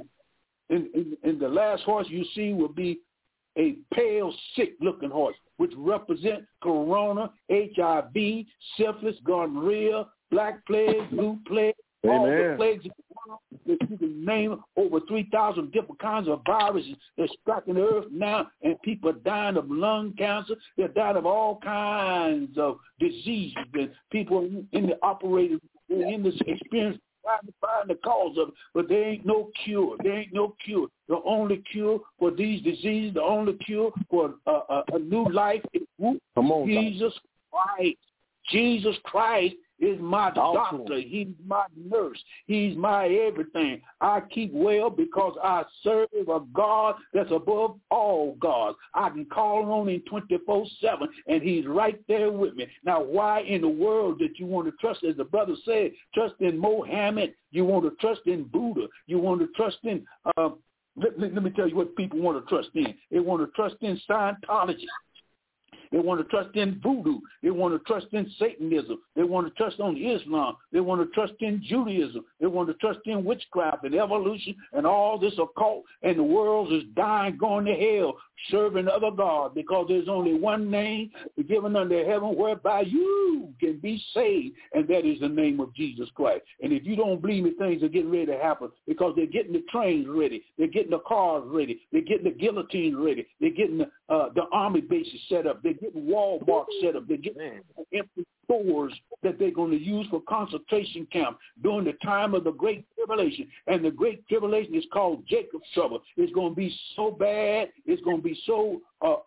the last horse you see will be a pale, sick-looking horse, which represent corona, HIV, syphilis, gonorrhea, black plague, blue plague, all the plagues of the world that you can name. Over 3,000 different kinds of viruses that's striking the earth now, and people are dying of lung cancer. They're dying of all kinds of diseases. And people in the operating, in this experience, trying to find the cause of it, but there ain't no cure. There ain't no cure. The only cure for these diseases, the only cure for a new life is Jesus Christ. Jesus Christ is my doctor. He's my nurse. He's my everything. I keep well because I serve a God that's above all gods. I can call on him 24/7, and he's right there with me. Now, why in the world that you want to trust, as the brother said, trust in Mohammed? You want to trust in Buddha? You want to trust in, let me tell you what people want to trust in. They want to trust in Scientology. They want to trust in voodoo. They want to trust in Satanism. They want to trust on Islam. They want to trust in Judaism. They want to trust in witchcraft and evolution and all this occult. And the world is dying, going to hell, serving other gods, because there's only one name given under heaven whereby you can be saved, and that is the name of Jesus Christ. And if you don't believe me, things are getting ready to happen because they're getting the trains ready. They're getting the cars ready. They're getting the guillotine ready. They're getting the army bases set up. They're getting Walmart set up. They're getting empty stores that they're going to use for concentration camp during the time of the Great Tribulation. And the Great Tribulation is called Jacob's trouble. It's going to be so bad. It's going to be so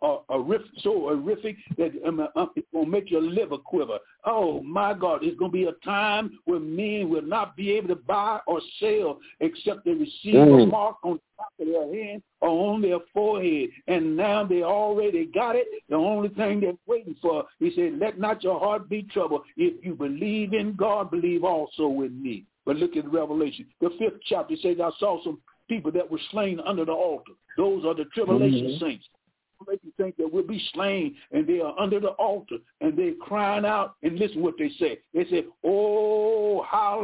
horrific that it's going to make your liver quiver. Oh, my God. It's going to be a time when men will not be able to buy or sell except they receive a mark on the top of their hand or on their forehead. And now they already got it. The only thing they're waiting for, he said, let not your heart be troubled. If you believe in God, believe also in me. But look at Revelation. The 5th chapter says, I saw some people that were slain under the altar. Those are the tribulation saints. Make you think that we'll be slain, and they are under the altar, and they're crying out. And listen what they say. They say, oh, how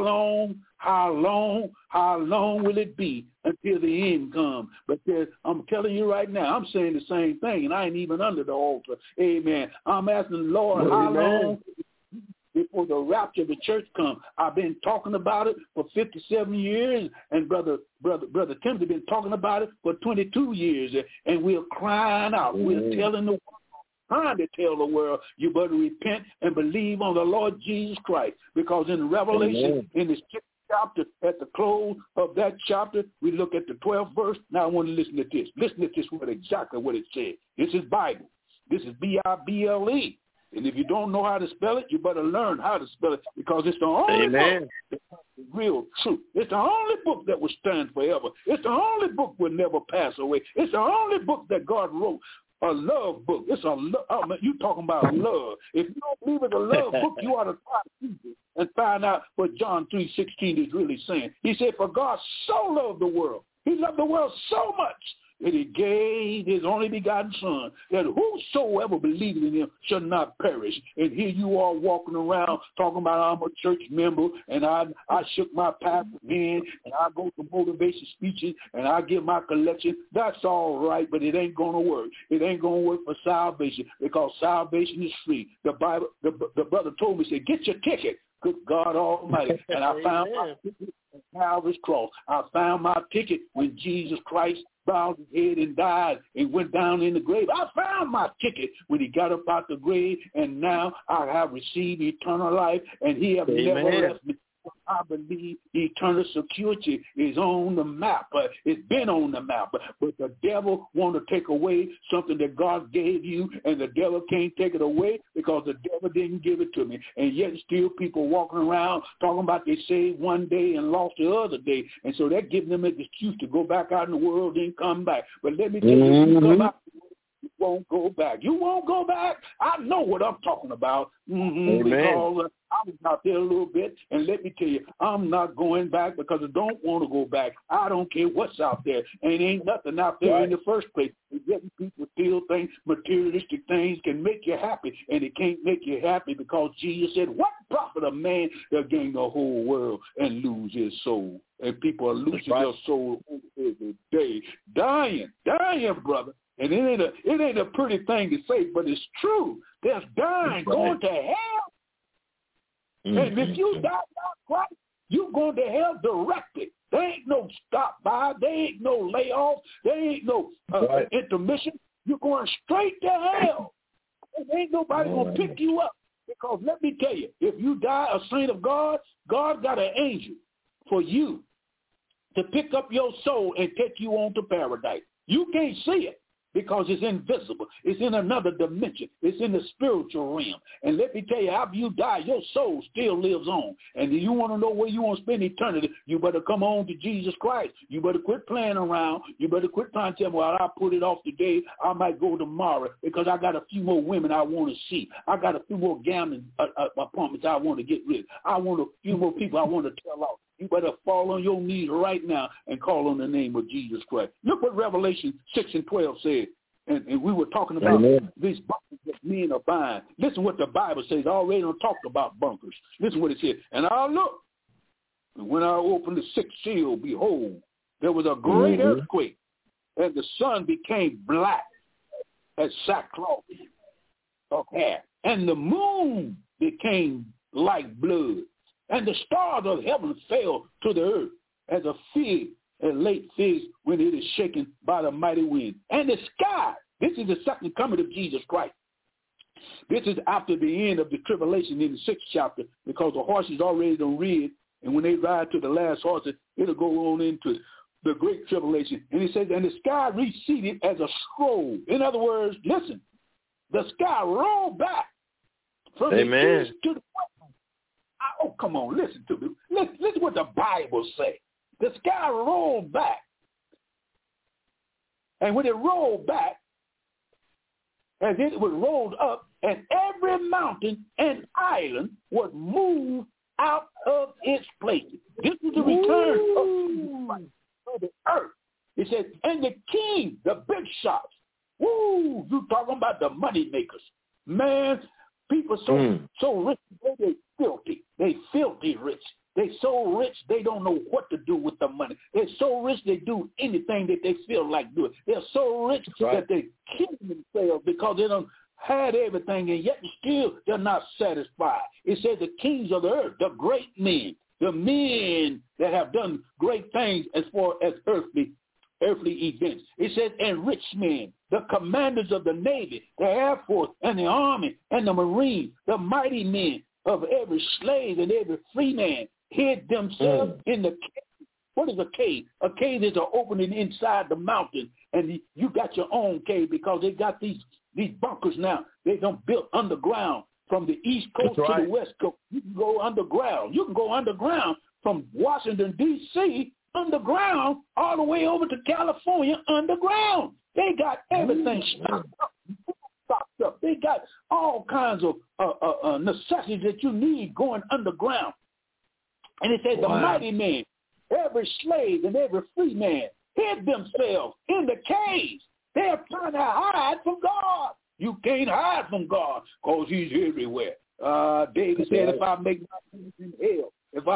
long will it be until the end comes? But I'm telling you right now, I'm saying the same thing, and I ain't even under the altar. Amen. I'm asking the Lord, how long before the rapture of the church comes? I've been talking about it for 57 years, and Brother Timothy been talking about it for 22 years, and we're crying out. We're telling the world, trying to tell the world, you better repent and believe on the Lord Jesus Christ, because in Revelation, in the 6th chapter, at the close of that chapter, we look at the 12th verse. Now I want to listen to this. Listen to this, exactly what it said. This is Bible. This is Bible. And if you don't know how to spell it, you better learn how to spell it, because it's the only book that's real truth. It's the only book that will stand forever. It's the only book will never pass away. It's the only book that God wrote. A love book. It's you talking about love. If you don't believe it's a love book, you ought to try to read it and find out what John 3:16 is really saying. He said, for God so loved the world. He loved the world so much that he gave his only begotten Son, that whosoever believes in him shall not perish. And here you are walking around talking about I'm a church member, and I shook my pastor's hand, and I go to motivation speeches, and I give my collection. That's all right, but it ain't going to work. It ain't going to work for salvation, because salvation is free. The Bible, the brother told me, said, get your ticket. Good God Almighty. And I found my ticket at Calvary's cross. I found my ticket when Jesus Christ bowed his head and died and went down in the grave. I found my ticket when he got up out the grave, and now I have received eternal life, and he has never left me. I believe eternal security is on the map. It's been on the map. But the devil want to take away something that God gave you, and the devil can't take it away because the devil didn't give it to me. And yet still people walking around talking about they saved one day and lost the other day. And so that gives them an excuse to go back out in the world and come back. But let me tell you, if you come out, you won't go back. You won't go back. I know what I'm talking about. Because I was out there a little bit, and let me tell you, I'm not going back because I don't want to go back. I don't care what's out there, and ain't nothing out there in the first place. Yet people still think materialistic things can make you happy, and it can't make you happy because Jesus said, what profit a man that gain the whole world and lose his soul? And people are losing their soul every day, dying, brother. And it ain't a pretty thing to say, but it's true. There's dying, going to hell. And if you die without Christ, you're going to hell directly. There ain't no stop by. There ain't no layoff. There ain't no intermission. You're going straight to hell. There ain't nobody going to pick you up. Because let me tell you, if you die a saint of God, God got an angel for you to pick up your soul and take you on to paradise. You can't see it, because it's invisible. It's in another dimension. It's in the spiritual realm. And let me tell you, after you die, your soul still lives on. And if you want to know where you want to spend eternity, you better come on to Jesus Christ. You better quit playing around. You better quit trying to tell me, well, I'll put it off today. I might go tomorrow because I got a few more women I want to see. I got a few more gambling appointments I want to get rid of. I want a few more people I want to tell off. You better fall on your knees right now and call on the name of Jesus Christ. Look what Revelation 6:12 said. And we were talking about these bunkers that men are buying. Listen what the Bible says. I already talked about bunkers. Listen what it said. And I looked, and when I opened the sixth seal, behold, there was a great earthquake, and the sun became black as sackcloth of hair, and the moon became like blood. And the stars of heaven fell to the earth as a fig, a late fig when it is shaken by the mighty wind. And the sky, this is the second coming of Jesus Christ. This is after the end of the tribulation in the 6th chapter, because the horses already done rid, and when they ride to the last horses, it'll go on into the great tribulation. And it says, and the sky receded as a scroll. In other words, listen, the sky rolled back from the east to the west. Oh, come on, listen to me. Listen what the Bible says. The sky rolled back. And when it rolled back, as it was rolled up, and every mountain and island was moved out of its place. This is the return of the earth. It says, and the king, the big shots. Woo, you talking about the money makers. Man, people so rich, they filthy. They filthy rich. They so rich they don't know what to do with the money. They're so rich they do anything that they feel like doing. They're so rich that they kill themselves because they don't had everything, and yet still they're not satisfied. It says the kings of the earth, the great men, the men that have done great things as far as earthly events. It says, and rich men, the commanders of the Navy, the Air Force, and the Army, and the Marine, the mighty men of every slave and every free man hid themselves in the cave. What is a cave? A cave is an opening inside the mountain, and you got your own cave because they got these bunkers now. They don't build underground from the East Coast to the West Coast. You can go underground. You can go underground from Washington, D.C., underground all the way over to California underground. They got everything stocked up. They got all kinds of necessities that you need going underground. And it says the mighty man, every slave and every free man hid themselves in the caves. They're trying to hide from God. You can't hide from God because he's everywhere. David said, if I make my bed in hell,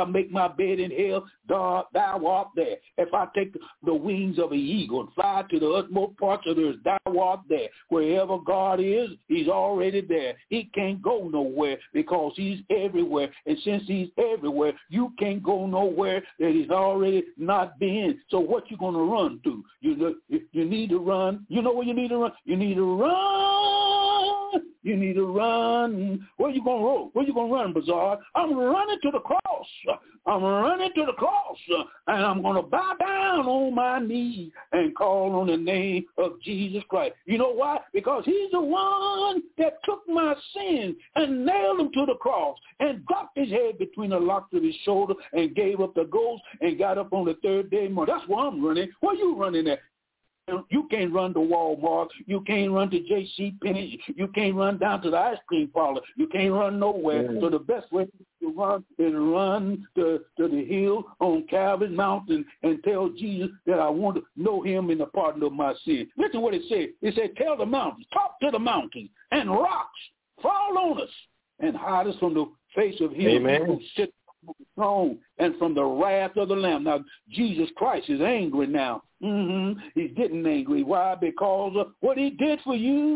thou art there. If I take the wings of an eagle and fly to the utmost parts of the earth, thou art there. Wherever God is, he's already there. He can't go nowhere because he's everywhere. And since he's everywhere, you can't go nowhere that he's already not been. So what you going to run to? You need to run. You know where you need to run? You need to run. You need to run. Where you going to roll? Where you going to run, Bazaar? I'm running to the cross. I'm running to the cross, and I'm going to bow down on my knees and call on the name of Jesus Christ. You know why? Because he's the one that took my sins and nailed them to the cross and dropped his head between the locks of his shoulder and gave up the ghost and got up on the third day morning. That's where I'm running. Where you running at? You can't run to Walmart. You can't run to J.C. Penney. You can't run down to the ice cream parlor. You can't run nowhere. So the best way to run is run to the hill on Calvary's mountain and tell Jesus that I want to know him in the pardon of my sin. Listen what it said. It said, tell the mountains, talk to the mountains, and rocks fall on us and hide us from the face of him who sits on the throne and from the wrath of the Lamb. Now, Jesus Christ is angry now. He's getting angry. Why? Because of what he did for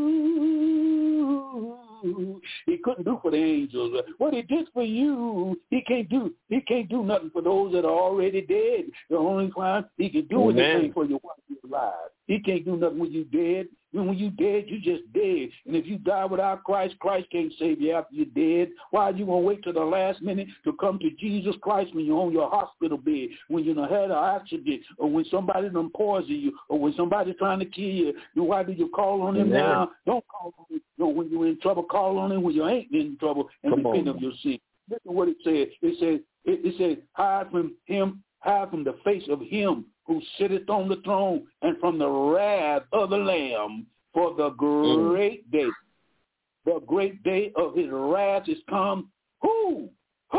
you. He couldn't do for the angels. What he did for you, he can't do nothing for those that are already dead. The only time he can do anything for you while you're alive. He can't do nothing when you're dead. When you dead, you just dead. And if you die without Christ, Christ can't save you after you're dead. Why are you going to wait till the last minute to come to Jesus Christ when you're on your hospital bed, when you done had an accident, or when somebody done poison you, or when somebody's trying to kill you? Why do you call on him now? Don't call on him. When you're in trouble, call on him when you ain't in trouble and repent of your sin. Listen what it said. It said, hide from the face of him who sitteth on the throne and from the wrath of the Lamb, for the great day. The great day of his wrath is come. Who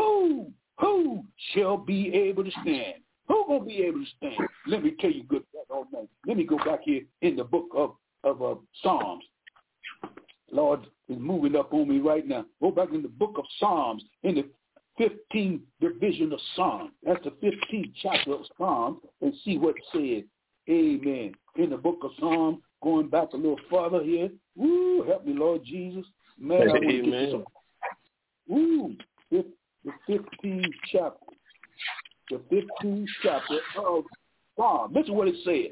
shall be able to stand? Who gonna be able to stand? Let me tell you good. Let me go back here in the book of Psalms. Lord is moving up on me right now. Go back in the book of Psalms, in the 15th division of Psalms. That's the 15th chapter of Psalms, and see what it says. Amen. In the book of Psalms, going back a little further here. Woo, help me, Lord Jesus. Man, I want to get this. Woo, the 15th chapter. The 15th chapter of Psalms. Listen what it says.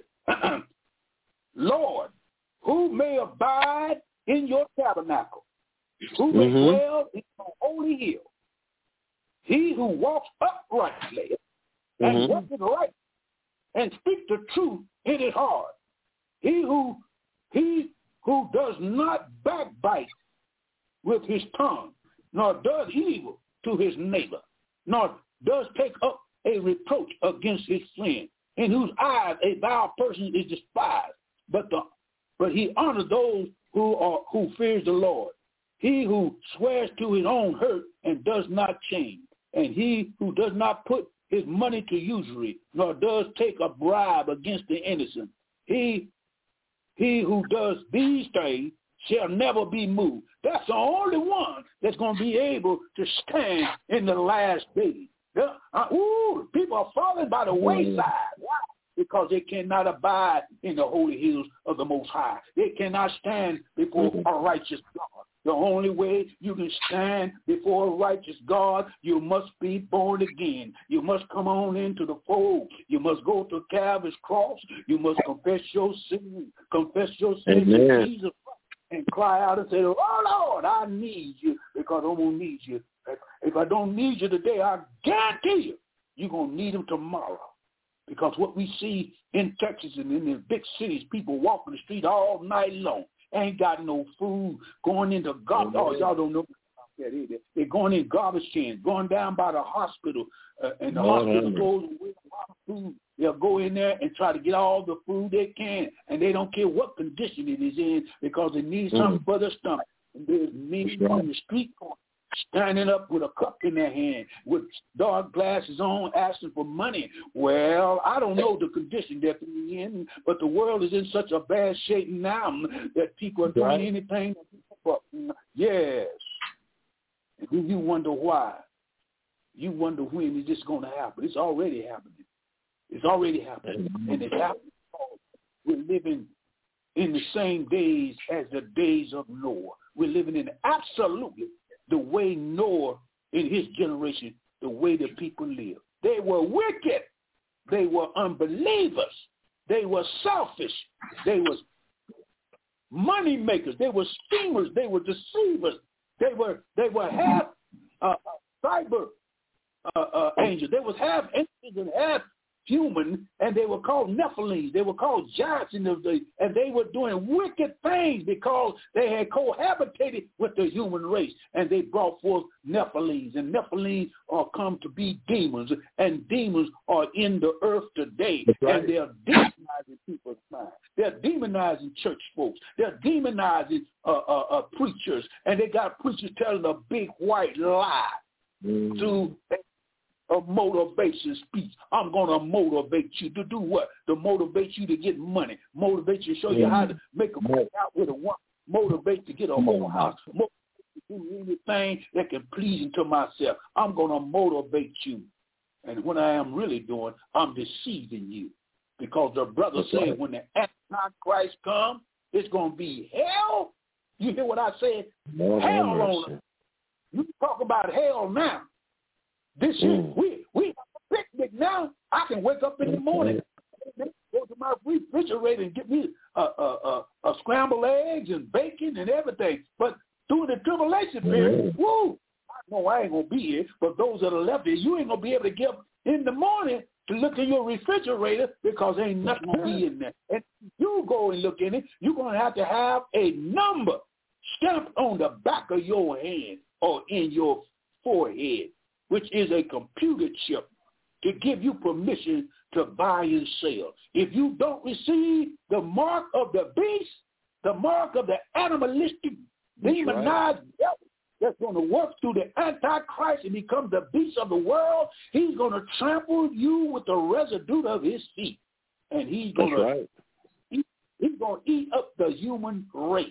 Lord, who may abide in your tabernacle, who may dwell in your holy hill? He who walks uprightly and worketh right and speaks the truth in his heart. He who does not backbite with his tongue, nor does evil to his neighbor, nor does take up a reproach against his friend, in whose eyes a vile person is despised, but he honors those who fears the Lord. He who swears to his own hurt and does not change, and he who does not put his money to usury, nor does take a bribe against the innocent. He who does these things shall never be moved. That's the only one that's going to be able to stand in the last days. People are falling by the wayside. Why? Because they cannot abide in the holy hills of the Most High. They cannot stand before a righteous God. The only way you can stand before a righteous God, you must be born again. You must come on into the fold. You must go to Calvary's cross. You must confess your sin to Jesus and cry out and say, oh, Lord, I need you, because I'm going to need you. If I don't need you today, I guarantee you, you're going to need him tomorrow. Because what we see in Texas and in the big cities, people walking the street all night long, ain't got no food, going into garbage. Oh, y'all don't know about that either. They're going in garbage cans, going down by the hospital, and the hospital goes with a lot of food. They'll go in there and try to get all the food they can, and they don't care what condition it is in, because they need something for their stomach. And there's men on the street corner standing up with a cup in their hand, with dark glasses on, asking for money. Well, I don't know the condition they're in, but the world is in such a bad shape now that people are doing anything. Yes. And then you wonder why. You wonder when is this going to happen. It's already happening. It's already happening. And it's happening. We're living in the same days as the days of Noah. We're living in absolutely the way Noah in his generation, the way the people lived. They were wicked. They were unbelievers. They were selfish. They were money makers. They were schemers. They were deceivers. They were half cyber angels. They was half angels and half human, and they were called Nephilim. They were called giants, and they were doing wicked things because they had cohabitated with the human race, and they brought forth Nephilims, and Nephilims are come to be demons, and demons are in the earth today, and they're demonizing people's minds. They're demonizing church folks. They're demonizing preachers, and they got preachers telling a big white lie to a motivation speech. I'm going to motivate you to do what? To motivate you to get money. Motivate you to show you how to make a money out with a woman. Motivate to get a whole house. Motivate to do anything that can please unto myself. I'm going to motivate you. And what I am really doing, I'm deceiving you. Because the brother said when the Antichrist comes, it's going to be hell. You hear what I said? Hell on it. You talk about hell now. This year, we have a picnic now. I can wake up in the morning, go to my refrigerator and get me a scrambled eggs and bacon and everything. But through the tribulation period, I know I ain't going to be here, but those that are left here, you ain't going to be able to get up in the morning to look in your refrigerator because ain't nothing going to be in there. And if you go and look in it, you're going to have a number stamped on the back of your hand or in your forehead, which is a computer chip to give you permission to buy and sell. If you don't receive the mark of the beast, the mark of the animalistic, demonized devil that's going to work through the Antichrist and become the beast of the world, he's going to trample you with the residue of his feet. And he's going to he's going to eat up the human race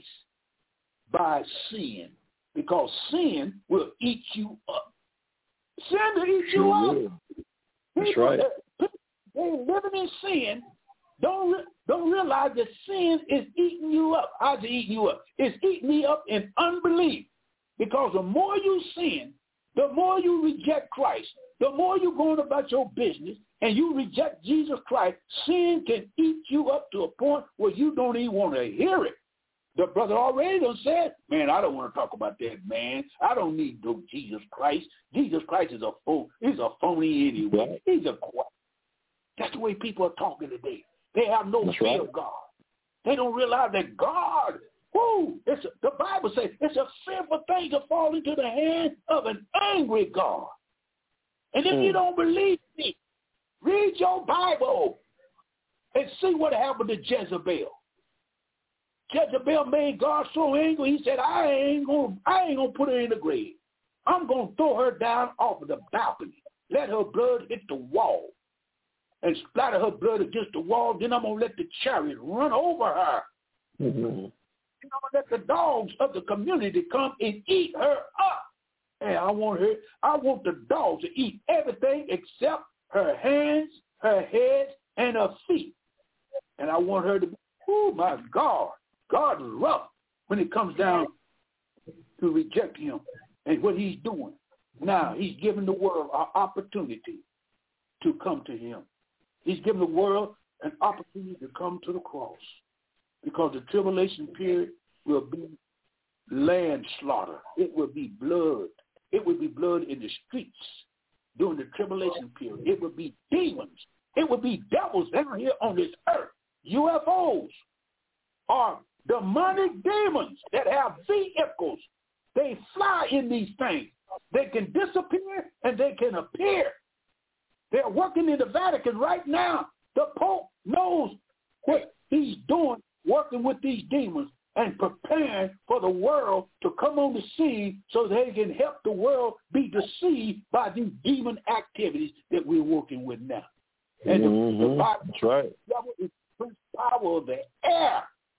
by sin, because sin will eat you up. Sin will eat you up. That's right. They living in sin don't realize that sin is eating you up. How's it eating you up? It's eating me up in unbelief. Because the more you sin, the more you reject Christ, the more you're going about your business and you reject Jesus Christ, sin can eat you up to a point where you don't even want to hear it. The brother already done said, man, I don't want to talk about that, man. I don't need no Jesus Christ. Jesus Christ is a fool. He's a phony anyway. He's a quack. That's the way people are talking today. They have no fear of God. They don't realize that God, the Bible says it's a fearful thing to fall into the hand of an angry God. And if you don't believe me, read your Bible and see what happened to Jezebel. Jezebel made God so angry, he said, I ain't gonna put her in the grave. I'm going to throw her down off of the balcony. Let her blood hit the wall and splatter her blood against the wall. Then I'm going to let the chariot run over her. And I'm going to let the dogs of the community come and eat her up. And I want the dogs to eat everything except her hands, her head, and her feet. And I want her to be, my God. God is rough when it comes down to reject him and what he's doing. Now, he's giving the world an opportunity to come to him. He's giving the world an opportunity to come to the cross, because the tribulation period will be land slaughter. It will be blood. It will be blood in the streets during the tribulation period. It will be demons. It will be devils down here on this earth. UFOs are demonic demons that have vehicles. They fly in these things. They can disappear and they can appear. They're working in the Vatican right now. The Pope knows what he's doing, working with these demons. and preparing for the world to come on the scene so they can help the world be deceived by these demon activities that we're working with now. And the Bible, that's right. The devil is the power of the air.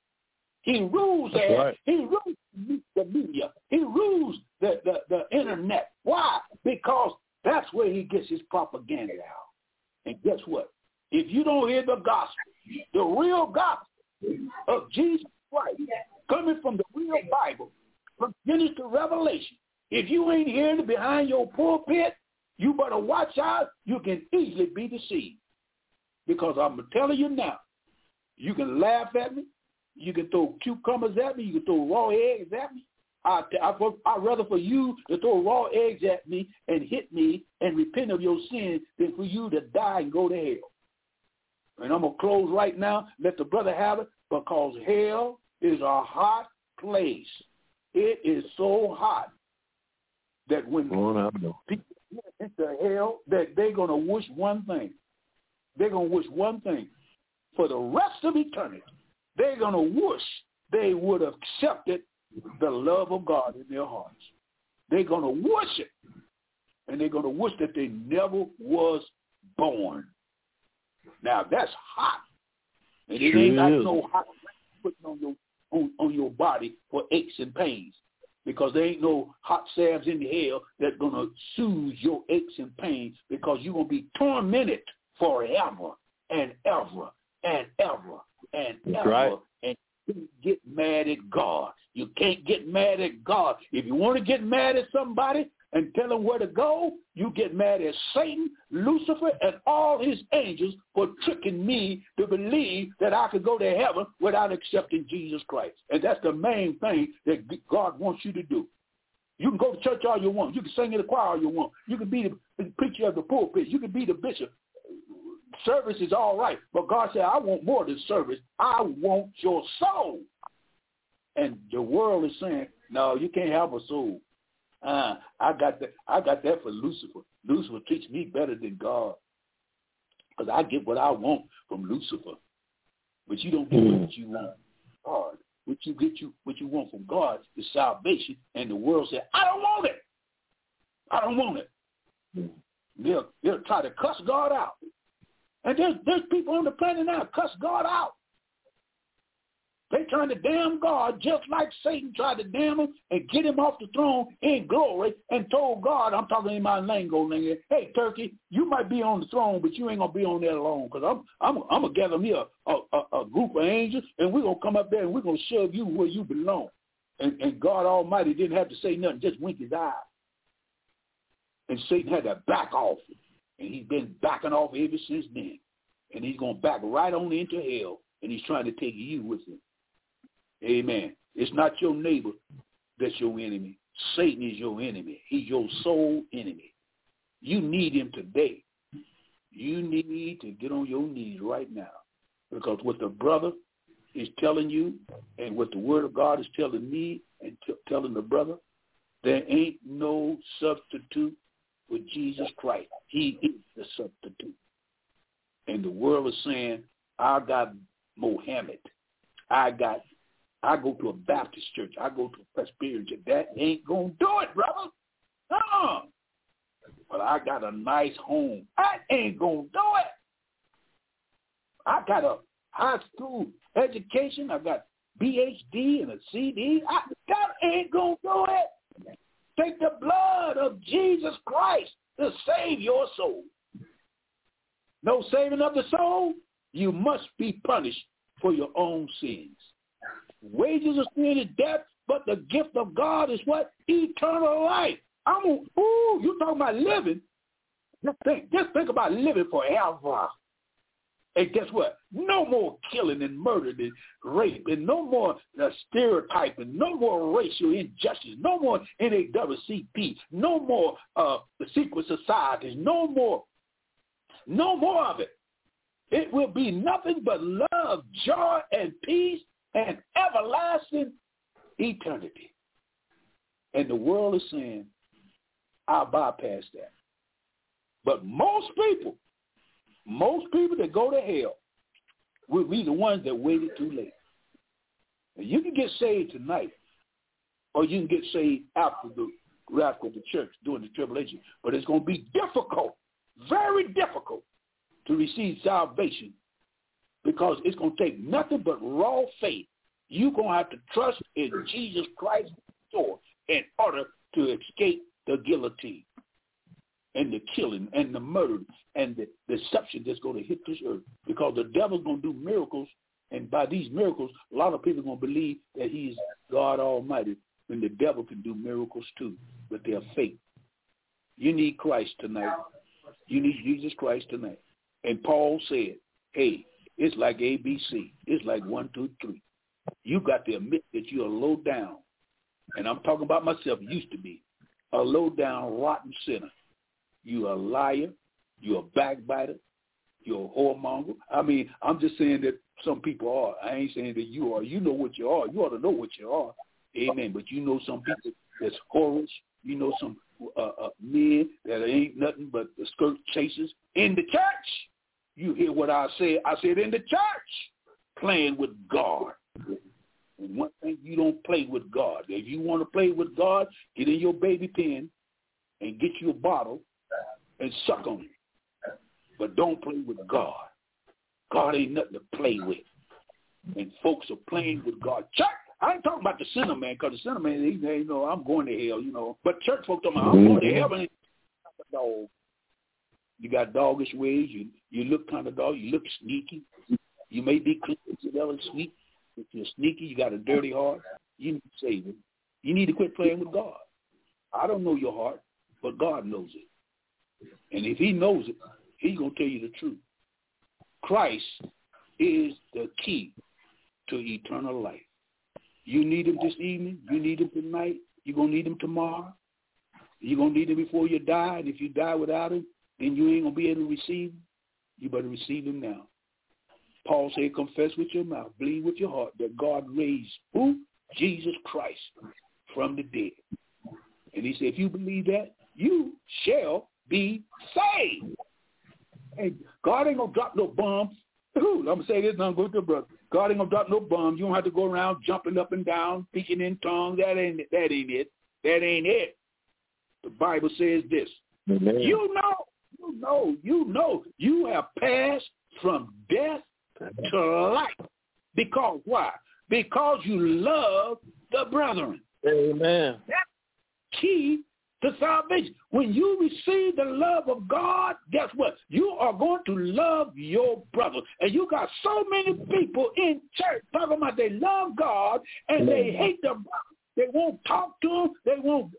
He rules the air. Right. He rules the media. He rules the internet. Why? Because that's where he gets his propaganda out. And guess what? If you don't hear the gospel, the real gospel of Jesus Christ, coming from the real Bible, from Genesis to Revelation, if you ain't hearing it behind your pulpit, you better watch out. You can easily be deceived. Because I'm telling you now, you can laugh at me. You can throw cucumbers at me. You can throw raw eggs at me. I'd rather for you to throw raw eggs at me and hit me and repent of your sin than for you to die and go to hell. And I'm going to close right now. Let the brother have it, because hell is a hot place. It is so hot that when people get into hell, that they're going to wish one thing. They're going to wish one thing. For the rest of eternity, they're going to wish they would have accepted the love of God in their hearts. They're going to wish it. And they're going to wish that they never was born. Now, that's hot. And it ain't like no hot putting on your body for aches and pains, because there ain't no hot salves in the hell that's going to soothe your aches and pains, because you're going to be tormented forever and ever and ever and ever. Right. And you can't get mad at God. You can't get mad at God. If you want to get mad at somebody and tell them where to go, you get mad at Satan, Lucifer, and all his angels for tricking me to believe that I could go to heaven without accepting Jesus Christ. And that's the main thing that God wants you to do. You can go to church all you want. You can sing in the choir all you want. You can be the preacher of the pulpit. You can be the bishop. Service is all right. But God said, I want more than service. I want your soul. And the world is saying, no, you can't have a soul. I got that for Lucifer. Lucifer treats me better than God, because I get what I want from Lucifer. But you don't get what you want from God. What you want from God is salvation. And the world said, I don't want it. I don't want it. They'll try to cuss God out. And there's people on the planet now cuss God out. They trying to damn God just like Satan tried to damn him and get him off the throne in glory and told God, I'm talking in my lingo, hey, turkey, you might be on the throne, but you ain't going to be on there alone, because I'm going to gather me a group of angels, and we're going to come up there and we're going to shove you where you belong. And God Almighty didn't have to say nothing, just wink his eye. And Satan had to back off, and he's been backing off ever since then. And he's going to back right on into hell, and he's trying to take you with him. Amen. It's not your neighbor that's your enemy. Satan is your enemy. He's your sole enemy. You need him today. You need to get on your knees right now, because what the brother is telling you and what the word of God is telling me and telling the brother, there ain't no substitute for Jesus Christ. He is the substitute. And the world is saying, I got Mohammed. I go to a Baptist church. I go to a Presbyterian church. That ain't going to do it, brother. But I got a nice home. That ain't going to do it. I got a high school education. I got BHD and a CD. That ain't going to do it. Take the blood of Jesus Christ to save your soul. No saving of the soul, you must be punished for your own sins. Wages of sin is death, but the gift of God is what? Eternal life. You talking about living? Just think about living forever. And guess what? No more killing and murder and rape, and no more stereotyping, no more racial injustice, no more NAACP, no more secret societies, no more of it. It will be nothing but love, joy, and peace, and everlasting eternity. And the world is saying, I'll bypass that. But most people that go to hell will be the ones that waited too late. And you can get saved tonight, or you can get saved after the rapture of the church during the tribulation. But it's going to be difficult, very difficult, to receive salvation because it's going to take nothing but raw faith. You're going to have to trust in Jesus Christ in order to escape the guillotine and the killing and the murder and the deception that's going to hit this earth, because the devil's going to do miracles, and by these miracles, a lot of people are going to believe that he's God Almighty, when the devil can do miracles too, but they're fake. You need Christ tonight. You need Jesus Christ tonight. And Paul said, hey, it's like ABC. It's like 1, 2, 3. You got to admit that you're low down. And I'm talking about myself, used to be a low down, rotten sinner. You're a liar. You're a backbiter. You're a whoremonger. I mean, I'm just saying that some people are. I ain't saying that you are. You know what you are. You ought to know what you are. Amen. But you know some people that's whorish. You know some men that ain't nothing but the skirt chasers in the church. You hear what I said? I said in the church, playing with God. And one thing, you don't play with God. If you want to play with God, get in your baby pen and get you a bottle and suck on it. But don't play with God. God ain't nothing to play with. And folks are playing with God. Church, I ain't talking about the sinner man, because the sinner man, he know I'm going to hell, you know. But church folks talking about I'm going to heaven. Dog. You got doggish ways. You look kind of dog. You look sneaky. You may be clean, sweet. If you're sneaky, you got a dirty heart. You need saving. You need to quit playing with God. I don't know your heart, but God knows it. And if he knows it, he's going to tell you the truth. Christ is the key to eternal life. You need him this evening. You need him tonight. You're going to need him tomorrow. You're going to need him before you die. And if you die without him, then you ain't going to be able to receive him. You better receive him now. Paul said, confess with your mouth, believe with your heart that God raised who? Jesus Christ from the dead. And he said, if you believe that, you shall be saved. And God ain't going to drop no bomb. I'm going to say this, and I'm going to go to brother. God ain't going to drop no bomb. You don't have to go around jumping up and down, speaking in tongues. That ain't it. That ain't it. The Bible says this. Amen. You know, you have passed from death to life. Because why? Because you love the brethren. Amen. That's key to salvation. When you receive the love of God, guess what? You are going to love your brother. And you got so many people in church talking about they love God and they hate the brother. They won't talk to him. They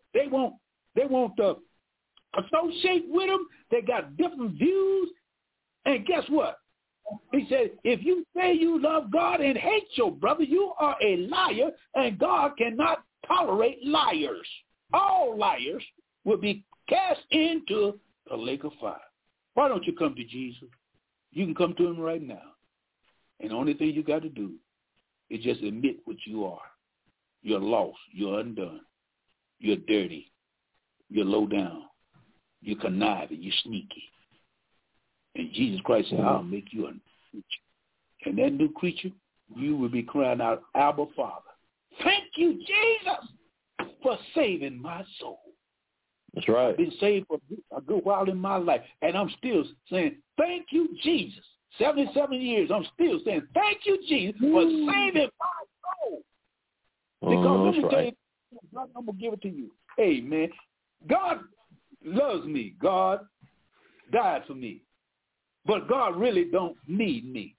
won't associate with him. They got different views. And guess what? He said, if you say you love God and hate your brother, you are a liar, and God cannot tolerate liars. All liars will be cast into a lake of fire. Why don't you come to Jesus? You can come to him right now. And the only thing you got to do is just admit what you are. You're lost. You're undone. You're dirty. You're low down. You're conniving. You're sneaky. And Jesus Christ said, I'll make you a new creature. And that new creature, you will be crying out, Abba, Father. Thank you, Jesus, for saving my soul. That's right. I've been saved for a good while in my life. And I'm still saying, thank you, Jesus. 77 years, I'm still saying, thank you, Jesus, for saving my soul. Because let me tell you, I'm going to give it to you. Hey, man, God loves me. God died for me. But God really don't need me.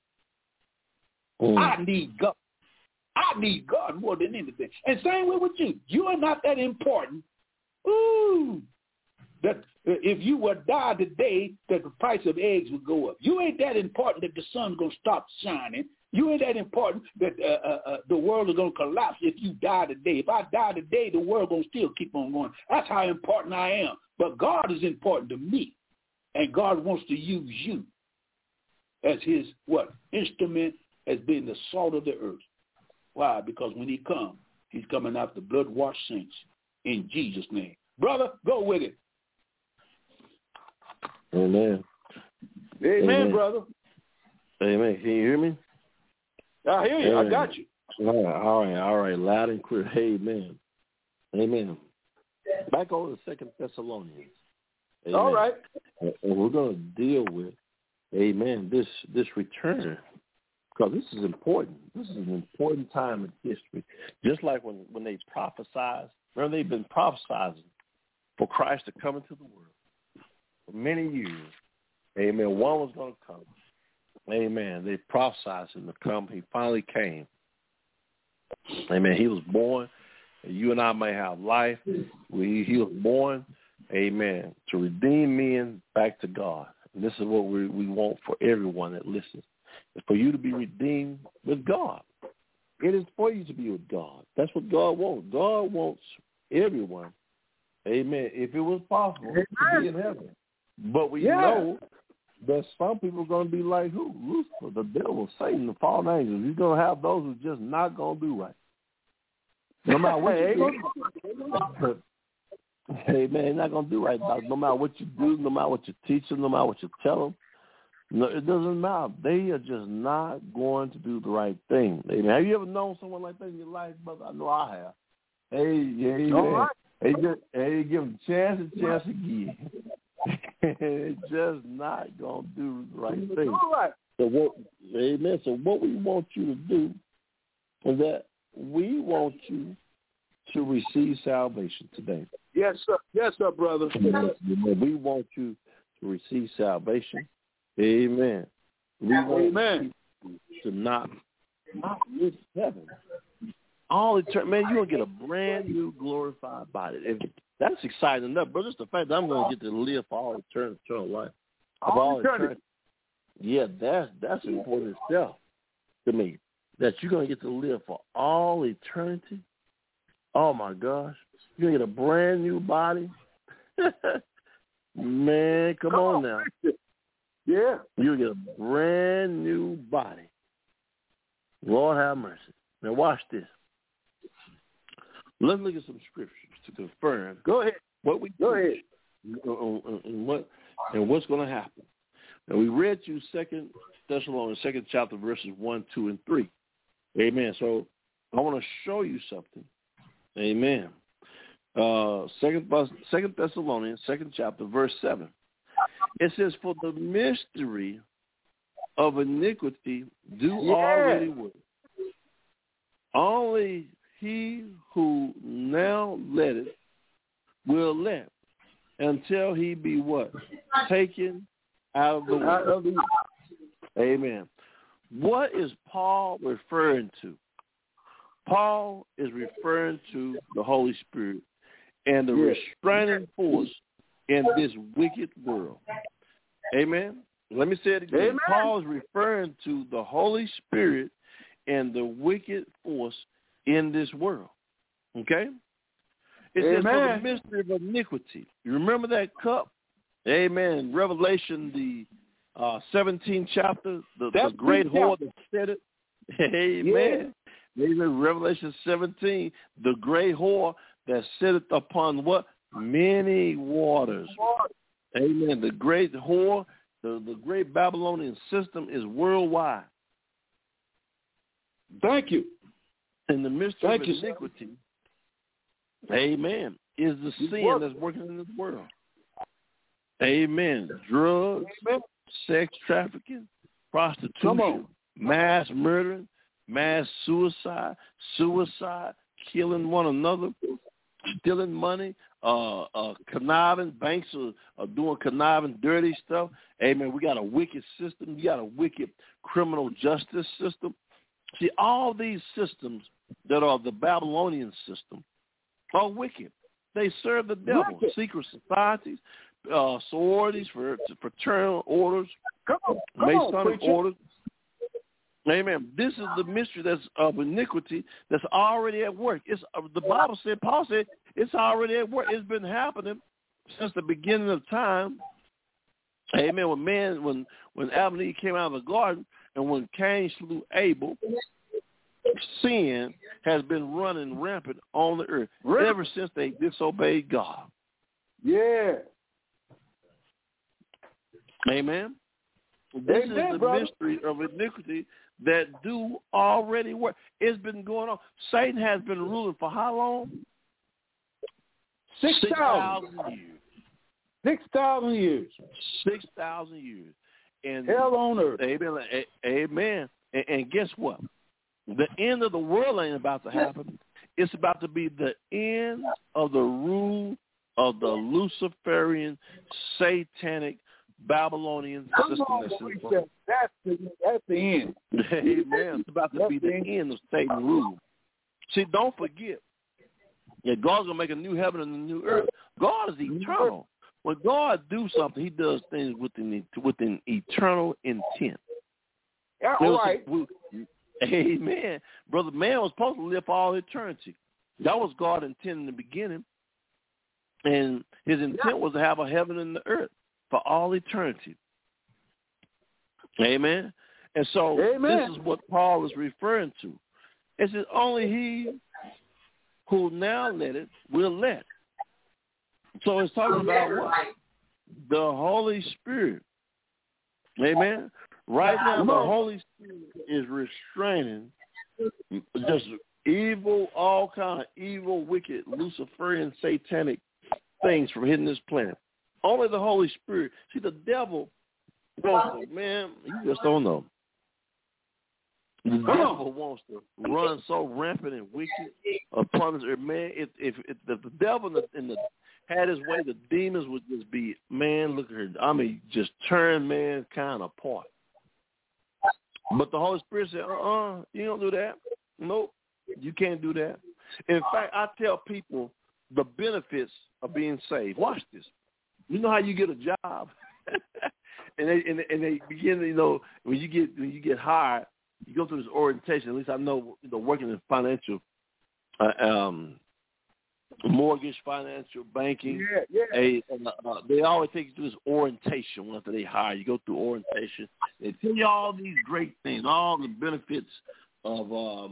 I need God. I need God more than anything. And same way with you. You are not that important. That if you would die today, that the price of eggs would go up. You ain't that important that the sun's going to stop shining. You ain't that important that the world is going to collapse if you die today. If I die today, the world going to still keep on going. That's how important I am. But God is important to me. And God wants to use you as his, instrument as being the salt of the earth. Why? Because when he comes, he's coming after blood-washed saints in Jesus' name. Brother, go with it. Amen. Amen, brother. Amen. Can you hear me? I hear you. Amen. I got you. All right. Loud and clear. Amen. Amen. Back over to 2 Thessalonians. Amen. All right. And we're going to deal with, amen, this return, because this is important. This is an important time in history. Just like when they prophesied, remember they've been prophesizing for Christ to come into the world for many years. Amen. One was going to come. Amen. They prophesied him to come. He finally came. Amen. He was born. You and I may have life. He was born, amen, to redeem men back to God. And this is what we want for everyone that listens. It's for you to be redeemed with God. It is for you to be with God. That's what God wants. God wants everyone, amen, if it was possible, to be in heaven. But we know that some people are going to be like who? Lucifer, the devil, Satan, the fallen angels. You're going to have those who just not going to do right. No matter what you do. Hey, man, they're not going to do right. No matter what you do, no matter what you teach them, no matter what you tell them, no, it doesn't matter. They are just not going to do the right thing. Amen. Have you ever known someone like that in your life, brother? I know I have. Hey, right. Hey, give them chance again. They're just not going to do the right thing. All right. Amen. So what we want you to do is that we want you to receive salvation today. Yes, sir. Yes, sir, brother. We want you to receive salvation. Amen. We want you to not miss heaven. All eternity, man, you're going to get a brand new glorified body. That's exciting enough, bro. Just the fact that I'm going to get to live for all eternal life. All eternity. Yeah, that's important itself to me. That you're going to get to live for all eternity. Oh, my gosh. You're going to get a brand new body. Man, come on now. Yeah. You'll get a brand new body. Lord have mercy. Now watch this. Let's look at some scriptures to confirm. Go ahead. What we Go ahead. And what's going to happen. Now we read you 2 Thessalonians, 2nd chapter, verses 1, 2, and 3. Amen. So I want to show you something. Amen. 2 Thessalonians, 2nd chapter, verse 7. It says, for the mystery of iniquity already work. Only he who now letteth will let until he be what? Taken out of the way. Amen. What is Paul referring to? Paul is referring to the Holy Spirit and the restraining force in this wicked world. Amen. Let me say it again. Amen. Paul is referring to the Holy Spirit and the wicked force in this world. Okay? It says for the mystery of iniquity. You remember that cup? Amen. Revelation, the 17th chapter, the great whore that said it. Amen. Amen. Revelation 17, the great whore that sitteth upon what? Many waters. Amen. The great whore, the great Babylonian system is worldwide. Thank you. And the mystery of iniquity, amen, is the sin that's working in this world. Amen. Drugs, sex trafficking, prostitution, mass murdering, mass suicide, killing one another, stealing money, conniving. Banks are doing conniving, dirty stuff. Amen. We got a wicked system. We got a wicked criminal justice system. See, all these systems that are the Babylonian system are wicked. They serve the devil. Secret societies, sororities, fraternal orders, Masonic orders. Amen. This is the mystery that's of iniquity that's already at work. It's the Bible said, Paul said, it's already at work. It's been happening since the beginning of time. Amen. When Adam and Eve came out of the garden, and when Cain slew Abel, sin has been running rampant on the earth ever since they disobeyed God. Yeah. Amen. This is the mystery of iniquity that do already work. It's been going on. Satan has been ruling for how long? 6,000 years. 6,000 years. 6,000 years. And hell on earth. Amen. Amen. And guess what? The end of the world ain't about to happen. It's about to be the end of the rule of the Luciferian, satanic, Babylonian system. That's the end. Amen. It's about to be the end of Satan's rule. See, don't forget that God's going to make a new heaven and a new earth. God is eternal. When God do something, he does things with an eternal intent. Yeah, all right. Amen. Brother, man was supposed to live for all eternity. That was God's intent in the beginning. And his intent was to have a heaven and the earth for all eternity. Amen. And so this is what Paul is referring to. It says only he who now let it will let. So it's talking about what? The Holy Spirit. Amen. Right now, the Holy Spirit is restraining just evil, all kind of evil, wicked, Luciferian, satanic things from hitting this planet. Only the Holy Spirit. See, the devil, man, you just don't know. The devil wants to run so rampant and wicked upon us. Man, if the devil had his way, the demons would just be, man, look at her. I mean, just turn mankind apart. But the Holy Spirit said, you don't do that. Nope, you can't do that. In fact, I tell people the benefits of being saved. Watch this. You know how you get a job, and they begin, when you get hired, you go through this orientation. At least I know, working in financial, mortgage, financial banking. They always take you through this orientation after they hire. You go through orientation. They tell you all these great things, all the benefits of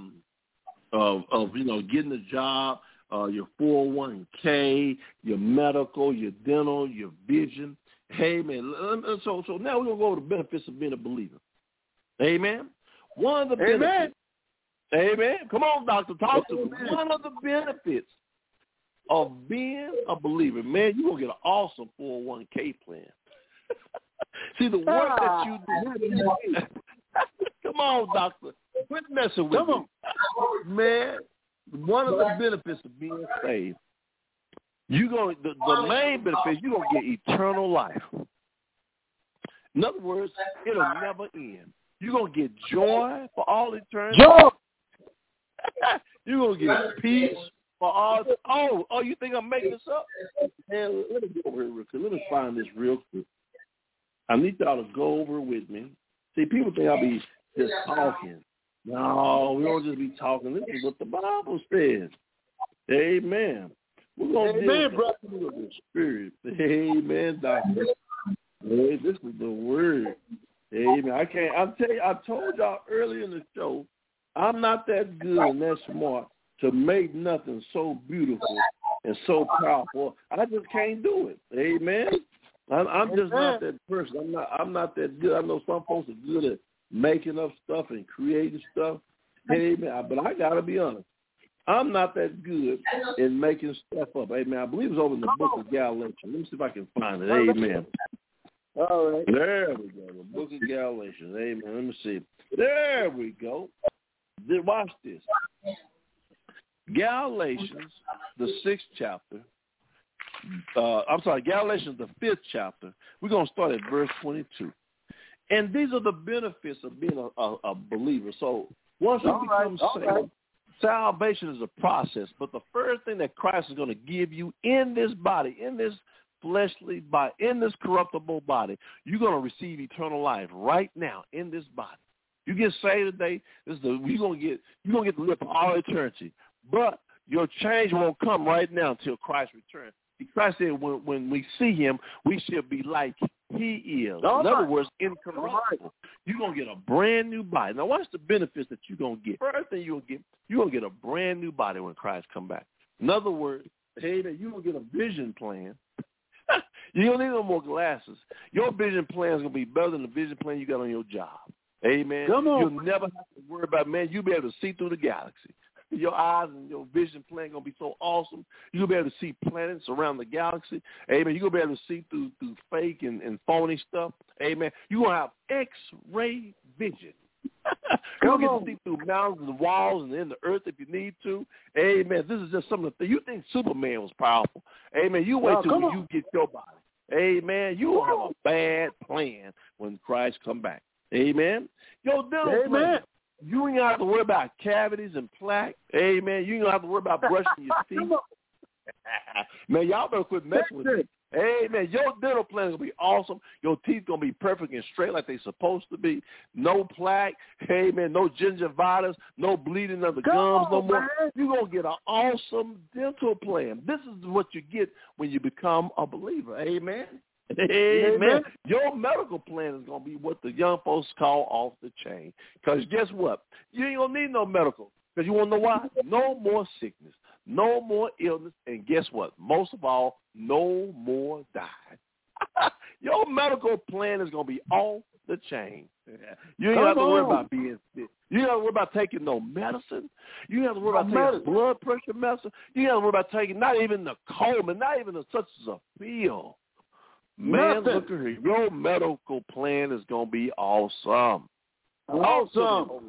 getting a job, your 401k, your medical, your dental, your vision. Hey man, so now we're gonna go over the benefits of being a believer. Amen. One of the benefits. Amen. Come on, doctor, talk to me. One of the benefits of being a believer, man, you're going to get an awesome 401k plan. See, the work that you do. Come on, doctor. Quit messing with me. Man, one of the benefits of being saved, the main benefit, you're going to get eternal life. In other words, it'll never end. You're going to get joy for all eternity. Joy! You're going to get peace for all. Oh, you think I'm making this up? Man, let me go over here real quick. Let me find this real quick. I need y'all to go over with me. See, people think I'll be just talking. No, we don't just be talking. This is what the Bible says. Amen. We're going to deal with the Spirit. Amen, doctor. Hey, this is the word. Amen. I told y'all earlier in the show, I'm not that good and that smart to make nothing so beautiful and so powerful. I just can't do it. Amen. I'm just not that person. I'm not that good. I know some folks are good at making up stuff and creating stuff. Amen. But I gotta be honest. I'm not that good in making stuff up. Amen. I believe it's over in the book of Galatians. Let me see if I can find it. Amen. All right. There we go. The book of Galatians. Amen. Let me see. There we go. Watch this. Galatians, the 6th chapter. Galatians, the 5th chapter. We're going to start at verse 22. And these are the benefits of being a believer. So once you become saved, salvation is a process. But the first thing that Christ is going to give you in this body, in this fleshly body, in this corruptible body, you're going to receive eternal life right now in this body. You get saved today, you're going to get to live for all eternity. But your change won't come right now until Christ returns. Christ said when we see him, we shall be like he is. In other words, incorruptible. You're going to get a brand new body. Now, what's the benefits that you're going to get? First thing you're going to get a brand new body when Christ comes back. In other words, you're going to get a vision plan. You don't need no more glasses. Your vision plan is going to be better than the vision plan you got on your job. Amen. Come on. You'll never have to worry about, man, you'll be able to see through the galaxy. Your eyes and your vision plan going to be so awesome. You'll be able to see planets around the galaxy. Amen. You're going to be able to see through fake and phony stuff. Amen. You're going to have X-ray vision. You'll get to see through mountains and walls and in the earth if you need to. Amen. This is just some of the things. You think Superman was powerful. Amen. You wait till you get your body. Amen. You will have a bad plan when Christ come back. Amen. Your dental plan. You ain't have to worry about cavities and plaque. Amen. You ain't have to worry about brushing your teeth. Man, y'all better quit messing with me. Amen. Your dental plan is going to be awesome. Your teeth going to be perfect and straight like they're supposed to be. No plaque. Amen. No gingivitis. No bleeding of the gums no more. You're going to get an awesome dental plan. This is what you get when you become a believer. Amen. Amen. Your medical plan is going to be what the young folks call off the chain. Because guess what? You ain't going to need no medical. Because you want to know why? No more sickness. No more illness. And guess what? Most of all, no more dying. Your medical plan is going to be off the chain. You ain't have to worry about being sick. You ain't have to worry about taking no medicine. You ain't have to worry about taking blood pressure medicine. You ain't have to worry about taking not even the Coleman, not even such as a pill. Man, look at here. Your medical plan is going to be awesome. Awesome.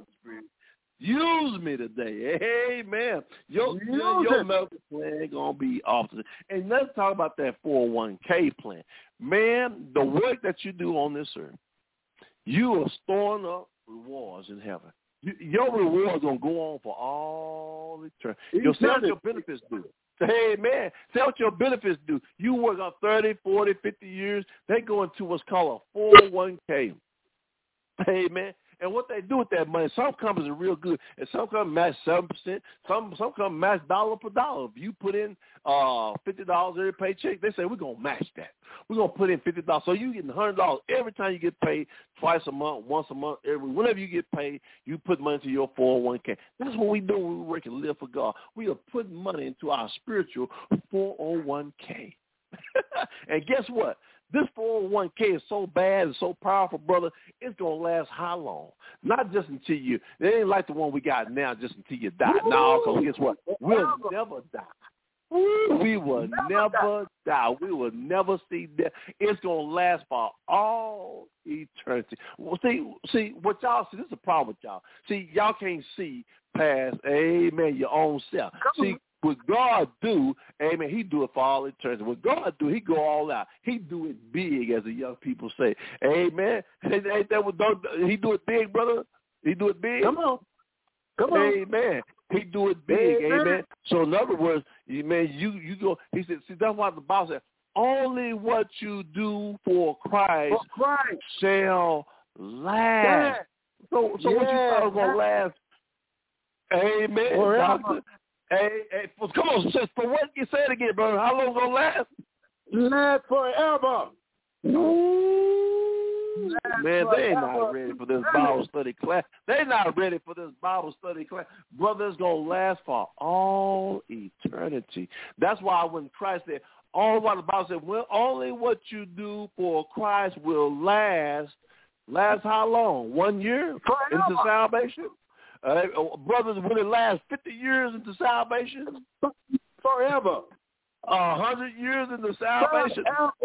Use me today. Amen. Your medical plan is going to be awesome. And let's talk about that 401k plan. Man, the work that you do on this earth, you are storing up rewards in heaven. Your rewards going to go on for all eternity. Your benefits do. Hey, man, say what your benefits do. You work on 30, 40, 50 years. They go into what's called a 401k. Hey, man. And what they do with that money, some companies are real good, and some companies match 7%. Some companies match dollar per dollar. If you put in $50 every paycheck, they say, we're going to match that. We're going to put in $50. So you're getting $100 every time you get paid, twice a month, once a month, whenever you get paid, you put money into your 401k. That's what we do when we work and live for God. We are putting money into our spiritual 401k. And guess what? This 401k is so bad and so powerful, brother, it's going to last how long? Not just until you, it ain't like the one we got now, just until you die. No, because guess what? We'll never die. We will never die. We will never see death. It's going to last for all eternity. Well, see, what y'all see, this is a problem with y'all. See, y'all can't see past, amen, your own self. See, what God do, amen, he do it for all eternity. What God do, he go all out. He do it big, as the young people say. Amen. Ain't that what he do it big, brother? He do it big? Come on. Amen. He do it big, amen. So in other words, man, you go, he said, see, that's why the Bible said, only what you do for Christ shall last. So what you thought was going to last? Amen, doctor. Hey, come on, sis. For what you say it again, brother? How long gonna last? Last forever. Ooh, man, they ain't not ready for this Bible study class. They not ready for this Bible study class. Brother, it's gonna last for all eternity. That's why when Christ said, all what the Bible said, well, only what you do for Christ will last. Last how long? 1 year into salvation? Brothers, will it last 50 years into salvation? Forever. 100 years into salvation?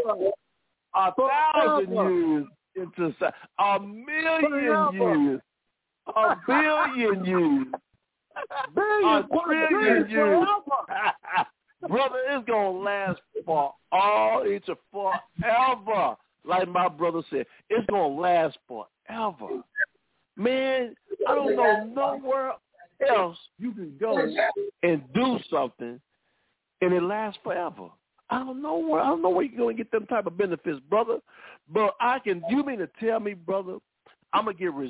1,000 years into salvation? 1,000,000 years? 1,000,000,000 years? 1,000,000,000,000 years? Brother, it's going to last for all eternity, forever. Like my brother said, it's going to last forever. Man, I don't know nowhere else you can go and do something and it lasts forever. I don't know where you're going to get them type of benefits, brother. But you mean to tell me, brother, I'm going to get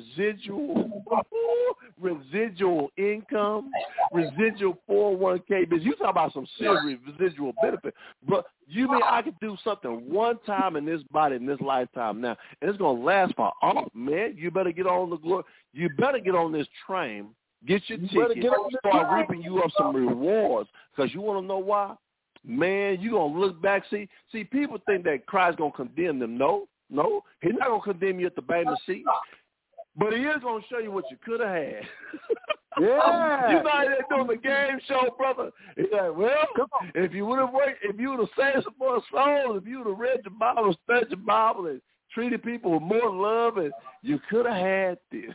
residual income, residual 401k. But you talk about some serious residual benefit. But you mean I could do something one time in this body, in this lifetime now, and it's going to last for all, man. You better get on the glory. You better get on this train, get your ticket, start reaping you up some rewards. Because you want to know why? Man, you're going to look back. See, people think that Christ's going to condemn them. No, he's not going to condemn you at the bema seat. But he is going to show you what you could have had. Yeah. You know how they're doing the game show, brother. He's like, well, if you would have worked, if you would have saved some more souls, if you would have read your Bible, studied your Bible, and treated people with more love, and you could have had this.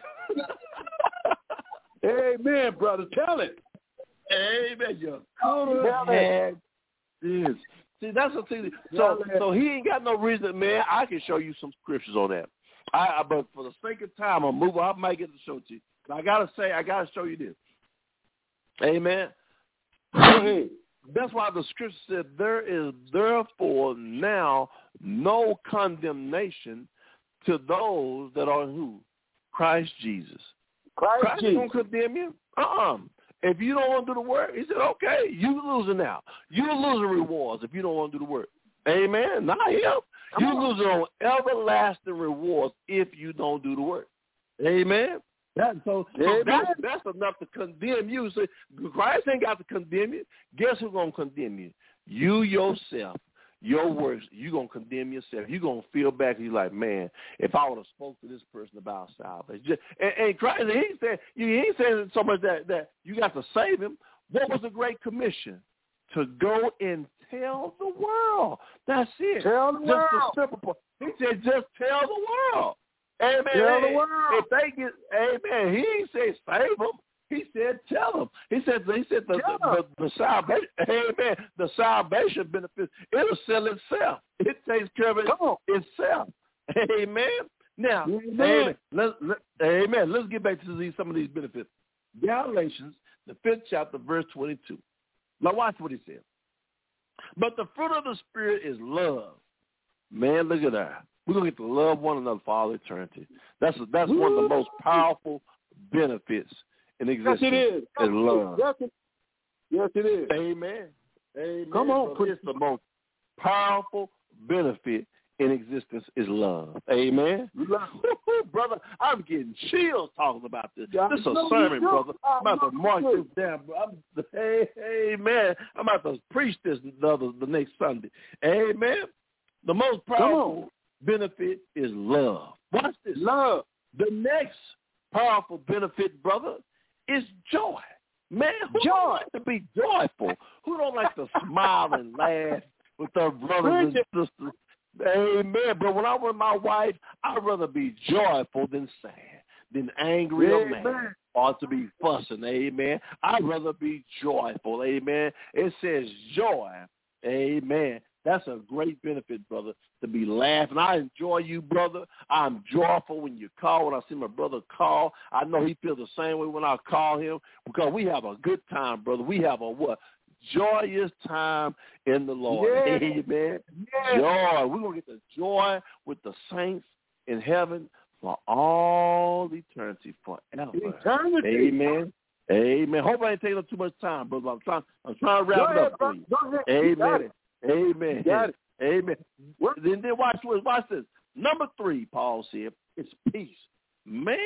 Amen, brother. Tell it. Amen. You could have had this. See, that's the thing. So he ain't got no reason, man. I can show you some scriptures on that. But for the sake of time, I'm moving. I might get to show it to you. But I gotta show you this. Amen. Go ahead. That's why the scripture said, there is therefore now no condemnation to those that are who? Christ Jesus. Christ don't condemn you. If you don't want to do the work, he said, okay, you losing now. You losing rewards if you don't want to do the work. Amen. Not him. You losing on everlasting rewards if you don't do the work. Amen. That's enough to condemn you. So Christ ain't got to condemn you. Guess who's going to condemn you? You yourself. Your works, you're going to condemn yourself. You're going to feel back. You're like, man, if I would have spoke to this person about salvation. And Christ, he ain't saying so much that you got to save him. What was the Great Commission? To go and tell the world. That's it. Tell the world. Just a simple point. He said, just tell the world. Amen. Tell the world. If they get, amen, he ain't say save them. He said, tell them. He said the salvation, amen, the salvation benefits, it'll sell itself. It takes care of itself. Amen. Now, amen. Let's get back to some of these benefits. Galatians, the 5th chapter, verse 22. Now watch what he said. But the fruit of the Spirit is love. Man, look at that. We're going to get to love one another for all eternity. That's one of the most powerful benefits in existence. Yes, it is. Is love. Yes, it is. Amen. Amen. Come on. It's the most powerful benefit in existence is love. Amen. Brother, I'm getting chills talking about this. This is a sermon, brother. I'm about to mark this down, bro. Amen. I'm about to preach this the next Sunday. Amen. The most powerful benefit is love. Watch this. Love. The next powerful benefit, brother, is joy. Man, who don't like to be joyful? Who don't like to smile and laugh with their brothers and sisters? Amen. But when I'm with my wife, I'd rather be joyful than sad, than angry or mad, or to be fussing. Amen. I'd rather be joyful. Amen. It says joy. Amen. That's a great benefit, brother, to be laughing. I enjoy you, brother. I'm joyful when you call. When I see my brother call, I know he feels the same way when I call him because we have a good time, brother. We have a what? Joyous time in the Lord. Yeah. Amen. Yeah. Joy. We're going to get the joy with the saints in heaven for all eternity, forever. Eternity. Amen. Amen. Hope I ain't taking up too much time, brother. I'm trying to wrap it up for you. Amen. Amen. Got it. Amen. Then watch this. Number 3, Paul said, it's peace. Man,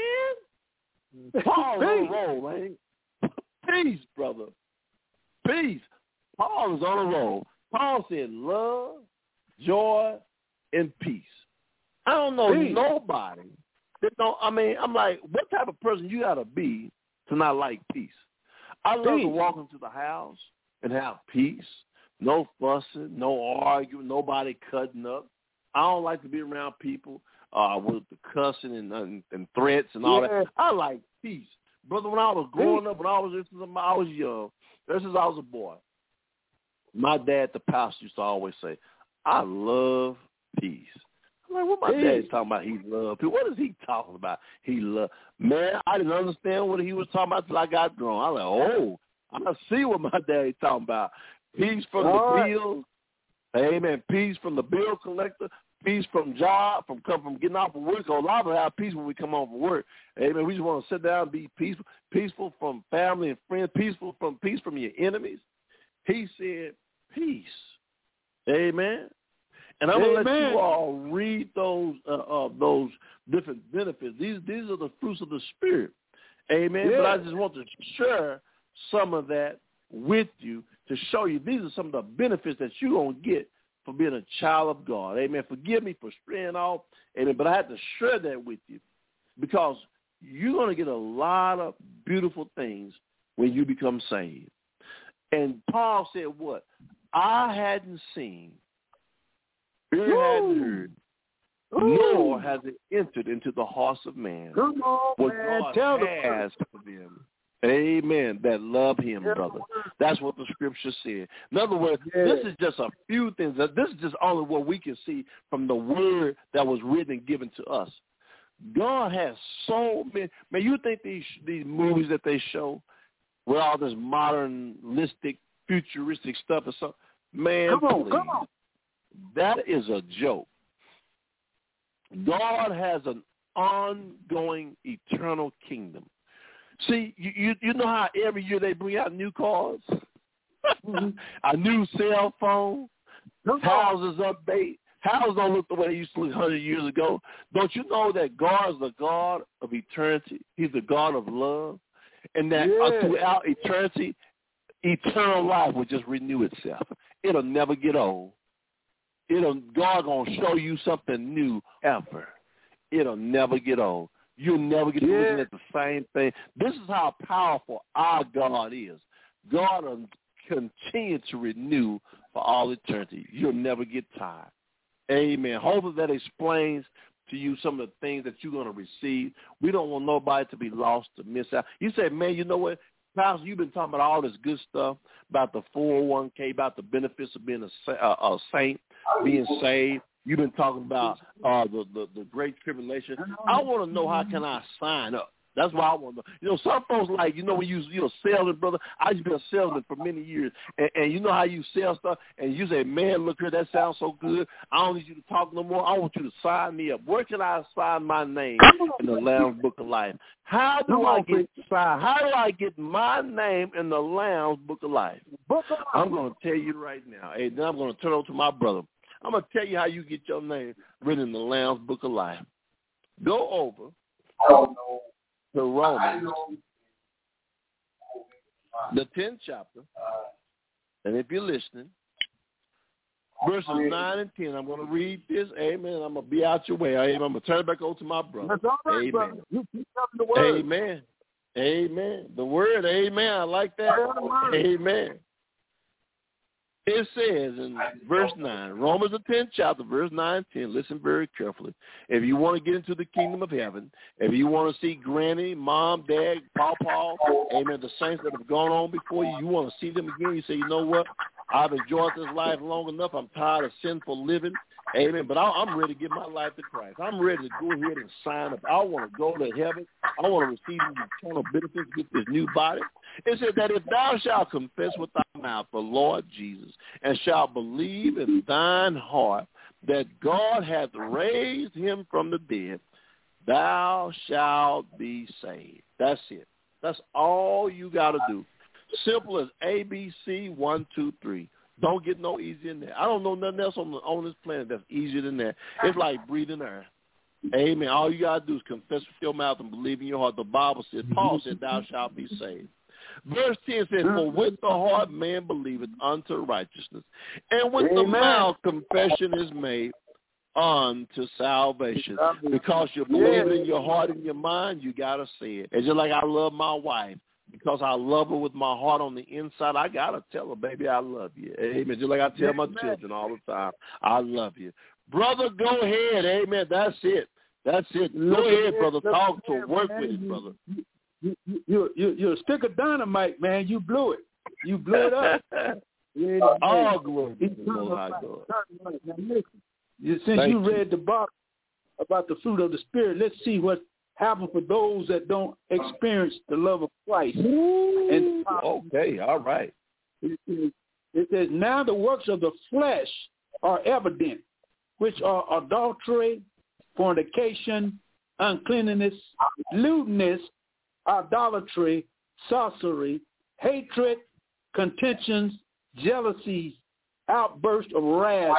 Paul's on a roll, man. Peace, brother. Peace. Paul is on a roll. Paul said love, joy, and peace. I don't know nobody that don't, I'm like, what type of person you got to be to not like peace? I love to walk into the house and have peace. No fussing, no arguing, nobody cutting up. I don't like to be around people with the cussing and threats and all that. I like peace. Brother, when I was growing up, when I was young, this is I was a boy, my dad, the pastor, used to always say, I love peace. I'm like, what my dad's talking about? He love peace. What is he talking about? He love. Man, I didn't understand what he was talking about until I got grown. I was like, I see what my dad's talking about. Peace from the bill. Amen. Peace from the bill collector. Peace from job, from getting off of work. A lot of us have peace when we come off of work. Amen. We just want to sit down and be peaceful. Peaceful from family and friends. Peace from your enemies. He said peace. Amen. And I'm going to let you all read those different benefits. These are the fruits of the Spirit. Amen. But I just want to share some of that with you to show you these are some of the benefits that you're going to get for being a child of God. Amen. Forgive me for straying off. Amen. But I had to share that with you because you're going to get a lot of beautiful things when you become saved. And Paul said what? I hadn't seen, ear hadn't heard, nor has it entered into the hearts of man. Come on, what man. God has for them. Amen. That love him, brother. That's what the scripture said. In other words, this is just a few things. This is just only what we can see from the word that was written and given to us. God has so many. Man, you think these movies that they show with all this modernistic, futuristic stuff or something, man, come on. That is a joke. God has an ongoing, eternal kingdom. See, you know how every year they bring out new cars, a new cell phone, houses update. Houses don't look the way they used to look 100 years ago. Don't you know that God is the God of eternity? He's the God of love. And that throughout eternity, eternal life will just renew itself. It'll never get old. God going to show you something new ever. It'll never get old. You'll never get looking at the same thing. This is how powerful our God is. God will continue to renew for all eternity. You'll never get tired. Amen. Hopefully that explains to you some of the things that you're going to receive. We don't want nobody to be lost, to miss out. You say, man, you know what? Pastor, you've been talking about all this good stuff, about the 401k, about the benefits of being a saint, being saved. You've been talking about the great tribulation. I want to know, how can I sign up? That's what I want to know. You know, some folks like, you know, when you're a salesman, brother, I used to be a salesman for many years. And you know how you sell stuff, and you say, man, look here, that sounds so good. I don't need you to talk no more. I want you to sign me up. Where can I sign my name in the Lamb's Book of Life? How do I get signed? How do I get my name in the Lamb's Book of Life? I'm going to tell you right now. Hey, then I'm going to turn over to my brother. I'm going to tell you how you get your name written in the Lamb's Book of Life. Go over to Romans, the 10th chapter, and if you're listening, verses 9 and 10, I'm going to read this. Amen. I'm going to be out your way. Amen. I'm going to turn it back over to my brother. That's all right, amen. Brother. You keep the word. Amen. Amen. The word, amen. I like that. Amen. It says in verse 9, Romans the 10th chapter, verse 9 and 10, listen very carefully. If you want to get into the kingdom of heaven, if you want to see granny, mom, dad, pawpaw, amen, the saints that have gone on before you, you want to see them again, you say, you know what, I've enjoyed this life long enough, I'm tired of sinful living, amen, but I'm ready to give my life to Christ. I'm ready to go ahead and sign up. I want to go to heaven. I want to receive these eternal benefits, get this new body. It said that if thou shalt confess with thy mouth the Lord Jesus, and shalt believe in thine heart that God hath raised him from the dead, thou shalt be saved. That's it. That's all you got to do. Simple as ABC, 1, 2, 3. Don't get no easier than that. I don't know nothing else on this planet that's easier than that. It's like breathing air. Amen. All you got to do is confess with your mouth and believe in your heart. The Bible said, Paul said, thou shalt be saved. Verse 10 says, for with the heart man believeth unto righteousness, and with the mouth confession is made unto salvation. Because you believe it in your heart and your mind, you got to say it. It's just like I love my wife. Because I love her with my heart on the inside, I got to tell her, baby, I love you. Amen. Just like I tell my children all the time, I love you. Brother, go ahead. Amen. That's it. That's it. Go ahead, brother. Talk to her. Work with it, brother. You're a stick of dynamite, man. You blew it. You blew it up. All glory to the Lord our God. Since you read the book about the fruit of the Spirit, let's see what happened for those that don't experience the love of Christ. And okay, all right. It says, now the works of the flesh are evident, which are adultery, fornication, uncleanness, lewdness, idolatry, sorcery, hatred, contentions, jealousies, outbursts of wrath,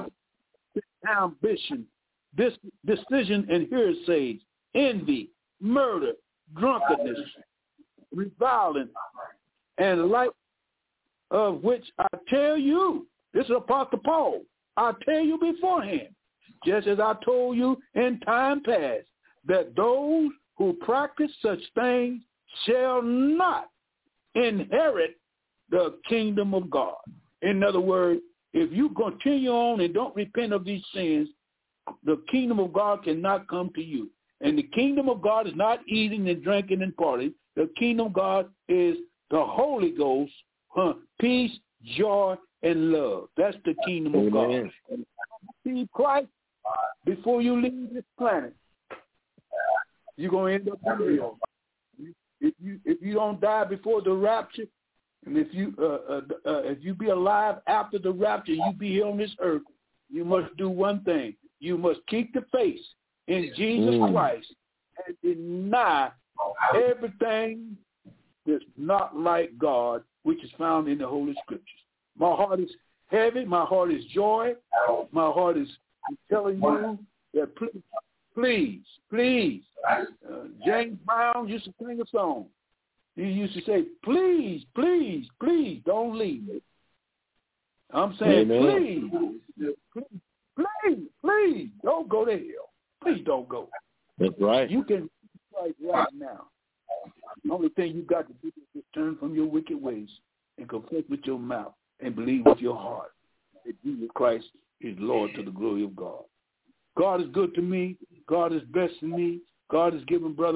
self-ambition, decision and hearsays, envy, murder, drunkenness, reviling, and like of which I tell you, this is Apostle Paul, I tell you beforehand, just as I told you in time past, that those who practice such things shall not inherit the kingdom of God. In other words, if you continue on and don't repent of these sins, the kingdom of God cannot come to you. And the kingdom of God is not eating and drinking and partying. The kingdom of God is the Holy Ghost, peace, joy, and love. That's the kingdom of God. And see Christ before you leave this planet, you're going to end up in hell. If you don't die before the rapture, and if you be alive after the rapture, you be here on this earth, you must do one thing. You must keep the faith in Jesus Christ and deny everything that's not like God, which is found in the Holy Scriptures. My heart is heavy. My heart is joy. My heart is telling you that please. James Brown used to sing a song. He used to say, please, don't leave me. I'm saying, please, don't go to hell. Please don't go. That's right. You can right now. The only thing you got to do is turn from your wicked ways and confess with your mouth and believe with your heart that Jesus Christ is Lord to the glory of God. God is good to me. God is blessing me. God has given brother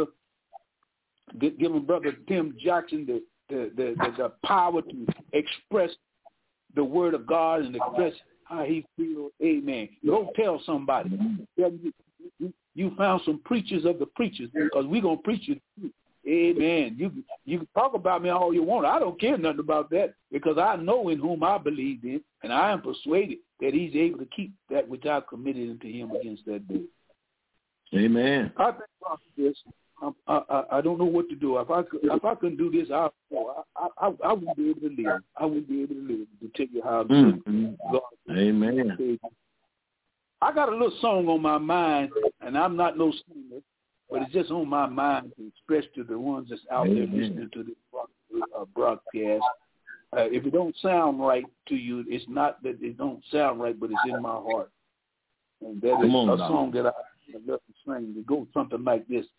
Tim Jackson the power to express the word of God and express how he feels. Amen. Go tell somebody. You found some preachers of the preachers, because we're going to preach you. Amen. You can talk about me all you want. I don't care nothing about that, because I know in whom I believe in, and I am persuaded that he's able to keep that which I've committed unto him against that day. Amen. I think about this. I don't know what to do. If I couldn't do this, I wouldn't be able to live. I wouldn't be able to live to tell you how good God is. Amen. I got a little song on my mind, and I'm not no singer, but it's just on my mind to express to the ones that's out there listening to this broadcast. If it don't sound right to you, it's not that it don't sound right, but it's in my heart. And that is a song that I love to sing. It goes something like this.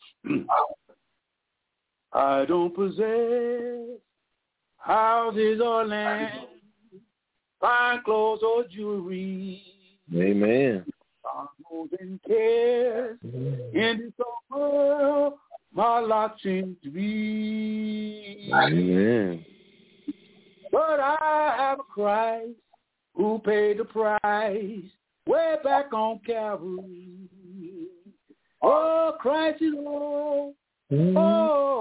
I don't possess houses or land, fine clothes or jewelry. Amen. Sorrows and cares in this world, my lot seems to be. Amen. But I have a Christ who paid the price way back on Calvary. Oh, Christ is all. Oh,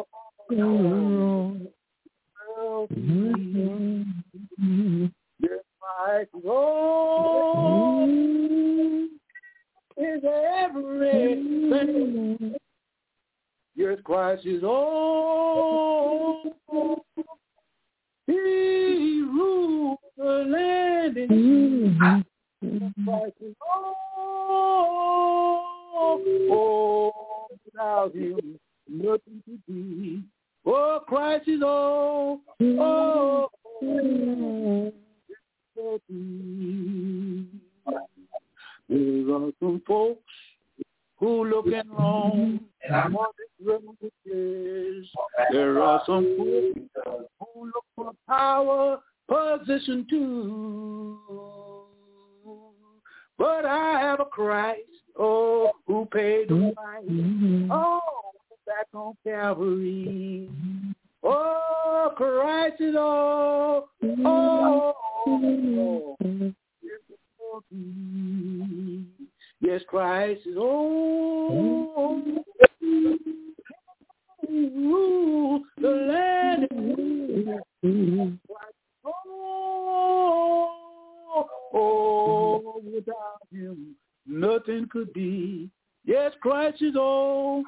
yes, Christ is all. Is everything. Yes, Christ is all. He rules the land in Christ is all. Oh, without him, nothing to be. Oh, Christ is all. Oh, there are some folks who looking wrong on this road. There are some folks who look for power, position too. But I have a Christ, oh, who paid the price, oh, back on Calvary. Oh, Christ is all, yes, Christ is all. Rule the land. Oh, without him, nothing could be. Yes, Christ is all.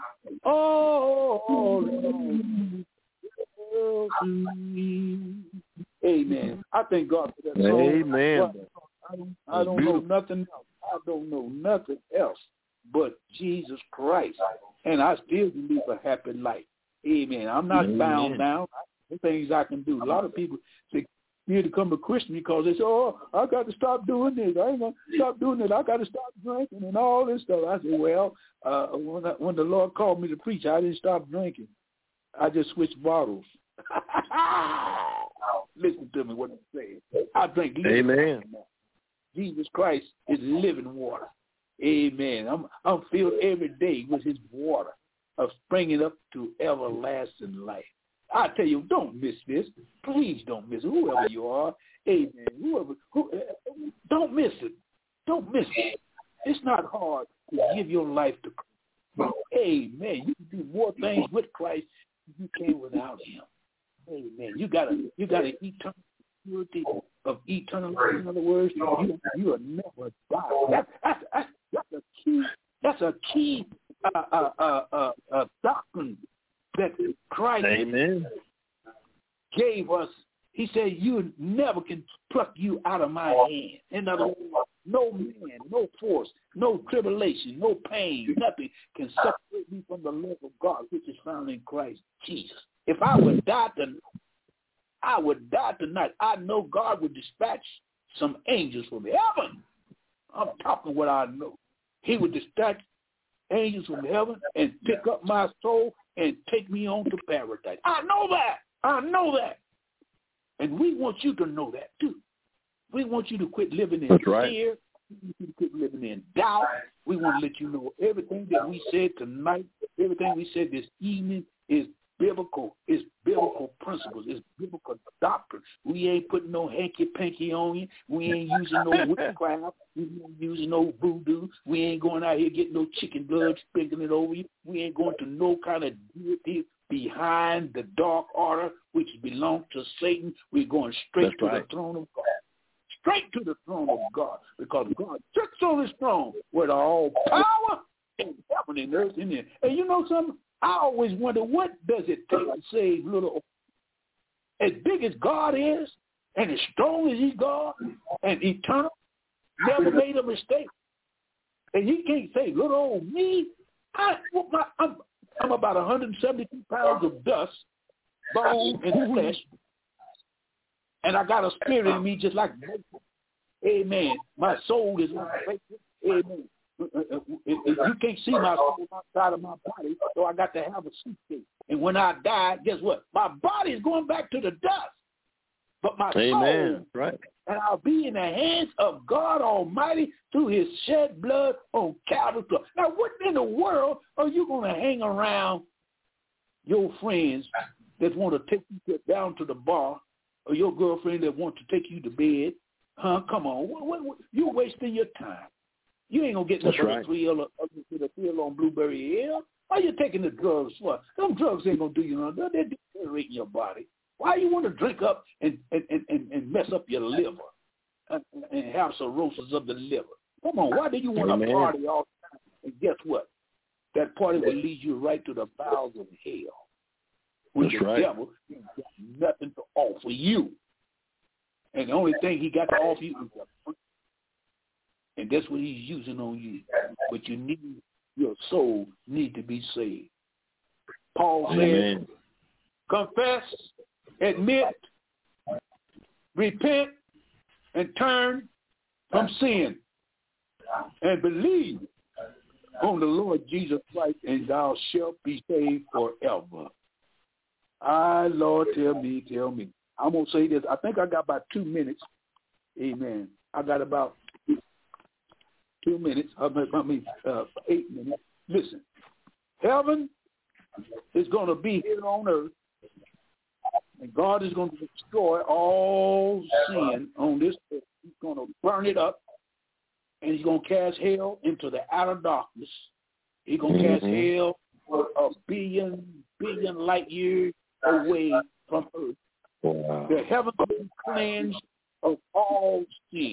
Amen. I thank God for that song. Amen. I don't know nothing else. I don't know nothing else but Jesus Christ. And I still live a happy life. Amen. I'm not bound down. There's things I can do. A lot of people say, need to become a Christian because they say, oh, I got to stop doing this. I ain't going to stop doing it. I got to stop drinking and all this stuff. I said, well, when the Lord called me to preach, I didn't stop drinking. I just switched bottles. Listen to me what I'm saying. I drink living water. Jesus Christ is living water. Amen. I'm filled every day with his water of springing up to everlasting life. I tell you, don't miss this. Please don't miss it. Whoever you are, amen. Don't miss it. Don't miss it. It's not hard to give your life to Christ. Amen. You can do more things with Christ than you can without him. Amen. You got an eternal security of eternal life. In other words, you will never die. That's a key. That's a key doctrine that Christ gave us. He said, you never can pluck you out of my hand. In other words, no man, no force, no tribulation, no pain, nothing can separate me from the love of God, which is found in Christ Jesus. If I would die tonight, I would die tonight. I know God would dispatch some angels from heaven. I'm talking what I know. He would dispatch angels from heaven and pick up my soul and take me on to paradise. I know that. I know that. And we want you to know that too. We want you to quit living in fear. We want you to quit living in doubt. We want to let you know everything that we said tonight, everything we said this evening is biblical. It's biblical principles. It's biblical doctrine. We ain't putting no hanky-panky on you. We ain't using no witchcraft. We ain't using no voodoo. We ain't going out here getting no chicken blood, sprinkling it over you. We ain't going to no kind of deity behind the dark order, which belongs to Satan. We're going straight to the throne of God. Straight to the throne of God, because God sits on his throne with all power in heaven and earth in there. And you know something? I always wonder, what does it take to save little? As big as God is, and as strong as he's God, and eternal, never made a mistake. And he can't save little old me. I'm about 172 pounds of dust, bone, and flesh. And I got a spirit in me just like, amen. My soul is amen. You can't see my soul outside of my body, so I got to have a suitcase. And when I die, guess what? My body is going back to the dust. But my soul, right? And I'll be in the hands of God Almighty through his shed blood on Calvary's cross. Now, what in the world are you going to hang around your friends that want to take you down to the bar, or your girlfriend that wants to take you to bed? Huh? Come on. What, you're wasting your time. You ain't going to get no thrill on Blueberry Hill. Why are you taking the drugs for? Them drugs ain't going to do you no good. They're deteriorating your body. Why you want to drink up and mess up your liver and have cirrhosis of the liver? Come on. Why do you want to party all the time? And guess what? That party will lead you right to the bowels of hell. With the devil, he's got nothing to offer you. And the only thing he got to offer you is a, and that's what he's using on you. But you need, your soul need to be saved. Paul said, confess, admit, repent, and turn from sin, and believe on the Lord Jesus Christ, and thou shalt be saved forever. Lord, tell me. I'm going to say this. I think I got about 2 minutes. Amen. I got about 2 minutes. 8 minutes. Listen, heaven is going to be here on earth, and God is going to destroy all sin on this earth. He's going to burn it up, and he's going to cast hell into the outer darkness. He's going to cast hell a billion light years away from earth. Wow. The heavens will be cleansed of all sin.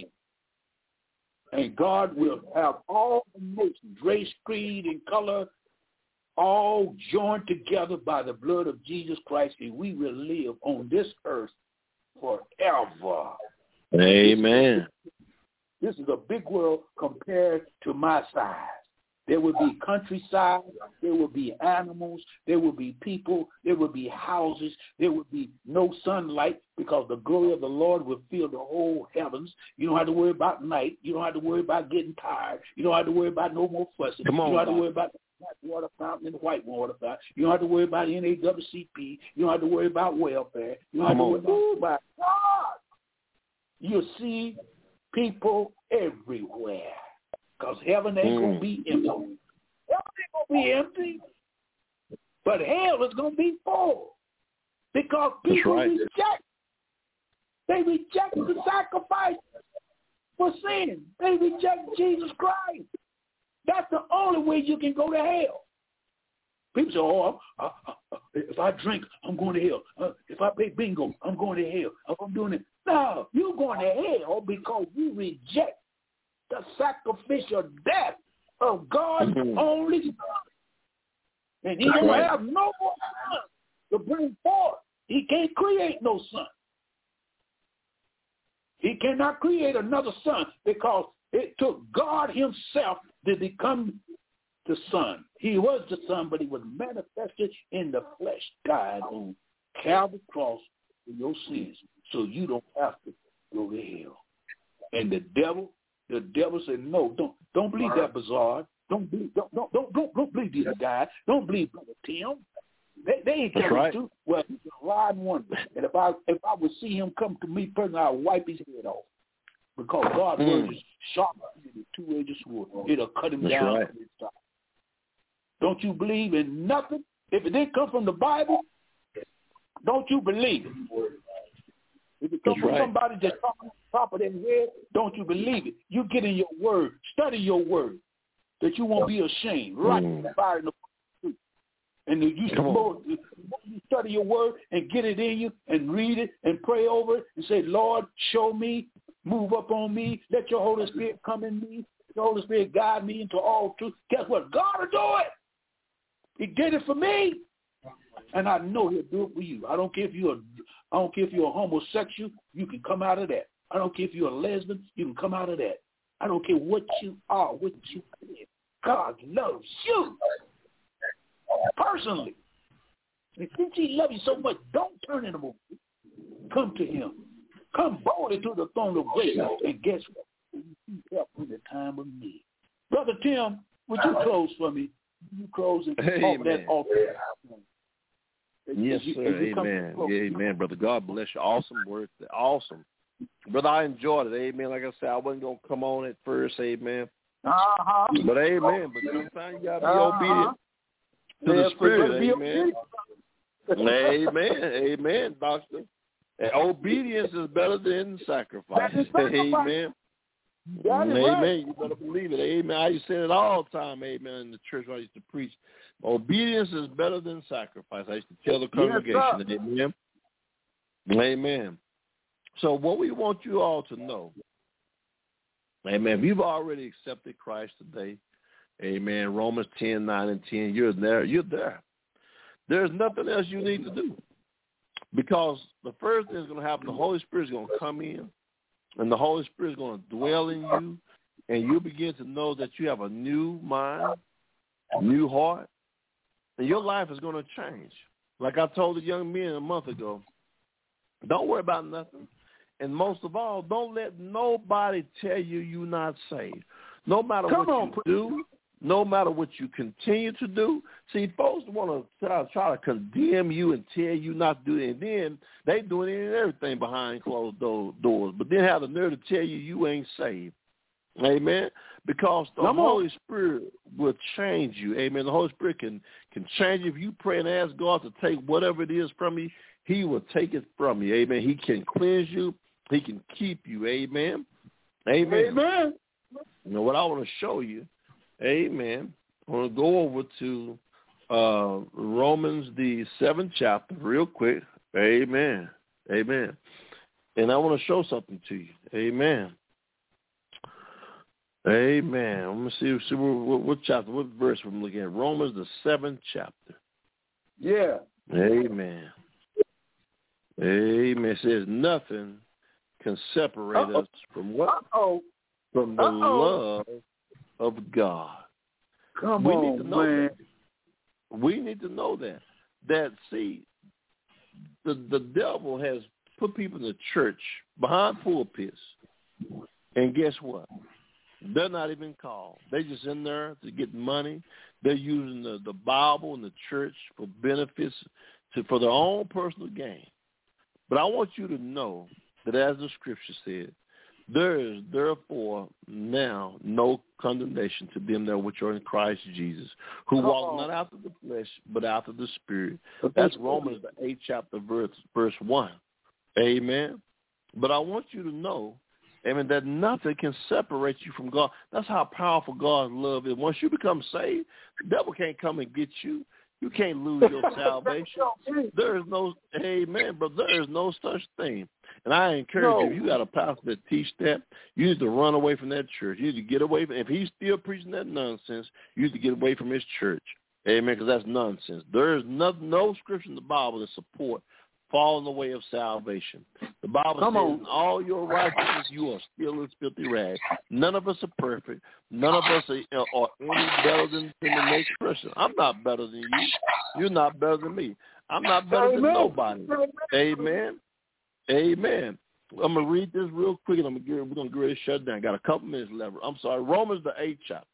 And God will have all the nations, race, creed, and color, all joined together by the blood of Jesus Christ, and we will live on this earth forever. Amen. This is a big world compared to my size. There will be countryside. There will be animals. There will be people. There will be houses. There will be no sunlight because the glory of the Lord will fill the whole heavens. You don't have to worry about night. You don't have to worry about getting tired. You don't have to worry about no more fussing. You don't have to worry about the black water fountain and the white water fountain. You don't have to worry about NAWCP. You don't have to worry about welfare. You don't have to worry about God. You'll see people everywhere. Because heaven ain't going to be empty. Heaven ain't going to be empty. But hell is going to be full. Because people reject. They reject the sacrifice for sin. They reject Jesus Christ. That's the only way you can go to hell. People say, if I drink, I'm going to hell. If I play bingo, I'm going to hell. I'm doing it. No, you're going to hell because you reject the sacrificial death of God's only Son. And he don't have no more son to bring forth. He can't create no son. He cannot create another son because it took God himself to become the Son. He was the Son, but he was manifested in the flesh, died on Calvary cross for your sins, so you don't have to go to hell. And the devil said, no, don't believe that bizarre. Don't believe this guy. Don't believe Brother Tim. They ain't telling you. Well, he's a lying wonder. And if I would see him come to me personally, I'll wipe his head off. Because God's word is sharper than a two-edged sword. It'll cut him down from his side. Don't you believe in nothing? If it didn't come from the Bible, don't you believe it? If it comes from somebody just talking top of their head, don't you believe it? You get in your word. Study your word that you won't be ashamed. Right in the fire in the truth. And you study your word and get it in you and read it and pray over it and say, Lord, show me, move up on me, let your Holy Spirit come in me, let the Holy Spirit guide me into all truth. Guess what? God will do it. He did it for me. And I know he'll do it for you. I don't care if you're a homosexual, you can come out of that. I don't care if you're a lesbian, you can come out of that. I don't care what you are, what you did. God loves you personally. And since he loves you so much, don't turn him away. Come to him. Come boldly to the throne of grace. And guess what? You need help in the time of need. Brother Tim, would you close for me? You close and offer that altar. Yes, sir. Amen. Amen, brother. God bless you. Awesome word. Awesome. Brother, I enjoyed it. Amen. Like I said, I wasn't going to come on at first. Amen. But amen. But sometimes you got to be obedient to the Spirit. Amen. Amen. Amen, doctor. And obedience is better than sacrifice. Amen. Amen. You better believe it. Amen. I used to say it all the time. Amen. In the church when I used to preach. Obedience is better than sacrifice. I used to tell the congregation. Amen. Amen. So what we want you all to know, amen, if you've already accepted Christ today, amen, Romans 10, 9, and 10, you're there. You're there. There's nothing else you need to do. Because the first thing that's going to happen, the Holy Spirit is going to come in, and the Holy Spirit is going to dwell in you, and you begin to know that you have a new mind, a new heart, and your life is going to change. Like I told the young men a month ago, don't worry about nothing. And most of all, don't let nobody tell you you're not saved. No matter what you do, no matter what you continue to do. See, folks want to try to condemn you and tell you not to do it. And then they doing any and everything behind closed doors. But then have the nerve to tell you ain't saved. Amen? Because the Holy Spirit will change you. Amen? The Holy Spirit can change you. If you pray and ask God to take whatever it is from you, he will take it from you. Amen? He can cleanse you. He can keep you. Amen? Amen. Amen. You know what I want to show you? Amen. I want to go over to Romans, the 7th chapter, real quick. Amen. Amen. And I want to show something to you. Amen. Amen. Let me see what chapter, what verse I'm looking at. Romans, the 7th chapter. Yeah. Amen. Amen. It says nothing can separate us from what? From the love of God, We need to know that. We need to know that. That, see, the devil has put people in the church behind pulpits, and guess what? They're not even called. They're just in there to get money. They're using the Bible and the church for benefits, for their own personal gain. But I want you to know that, as the scripture said, there is therefore now no condemnation to them that which are in Christ Jesus, who walk not after the flesh, but after the Spirit. That's Romans the 8th chapter, verse 1. Amen. But I want you to know, amen, that nothing can separate you from God. That's how powerful God's love is. Once you become saved, the devil can't come and get you. You can't lose your salvation. There is no, amen, but there is no such thing. And I encourage you, if you got a pastor that teach that, you need to run away from that church. You need to get away from, if he's still preaching that nonsense, you need to get away from his church. Amen, because that's nonsense. There is no scripture in the Bible that support fall in the way of salvation. The Bible says, in all your righteousness, you are still as filthy rags. None of us are perfect. None of us are any better than the next person. I'm not better than you. You're not better than me. I'm not better than nobody. Amen. Amen. I'm going to read this real quick, and we're going to get ready to shut down. Got a couple minutes left. I'm sorry. Romans the 8th chapter.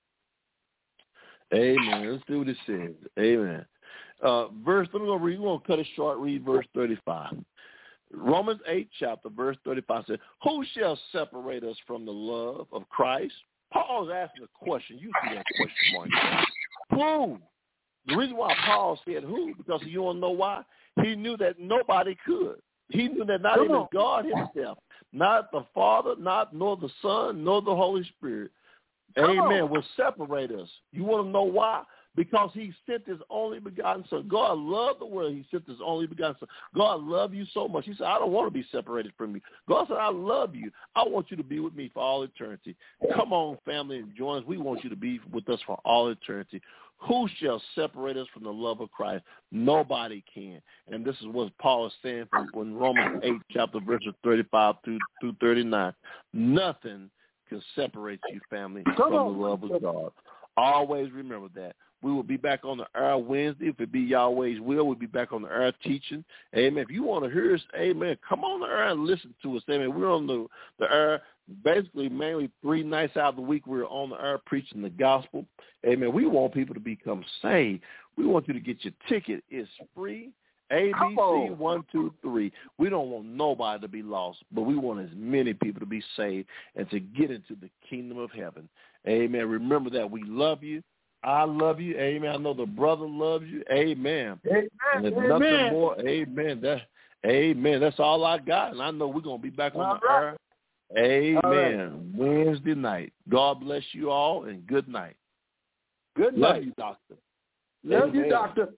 Amen. Let's see what it says. Amen. We're going to cut it short, read verse 35. Romans 8th chapter, verse 35 says, who shall separate us from the love of Christ? Paul's asking a question. You see that question mark. Who? The reason why Paul said who, because you want to know why? He knew that nobody could. He knew that not even God himself, not the Father, nor the Son, nor the Holy Spirit, amen, will separate us. You want to know why? Because he sent his only begotten Son. God loved the world. He sent his only begotten Son. God loved you so much. He said, I don't want to be separated from you. God said, I love you. I want you to be with me for all eternity. Come on, family, and join us. We want you to be with us for all eternity. Who shall separate us from the love of Christ? Nobody can. And this is what Paul is saying from Romans 8, chapter verses 35 through 39. Nothing can separate you, family, from the love of God. Always remember that. We will be back on the air Wednesday. If it be Yahweh's will, we'll be back on the air teaching. Amen. If you want to hear us, amen, come on the air and listen to us. Amen. We're on the air basically mainly 3 nights out of the week. We're on the air preaching the gospel. Amen. We want people to become saved. We want you to get your ticket. It's free. ABC 1, 2, 3. We don't want nobody to be lost, but we want as many people to be saved and to get into the kingdom of heaven. Amen. Remember that we love you. I love you. Amen. I know the brother loves you. Amen. Amen. And if nothing more, amen. Amen. That's all I got. And I know we're going to be back on the air. Amen. Wednesday night. God bless you all, and good night. Good night. Love you, Doctor. Love you, Doctor.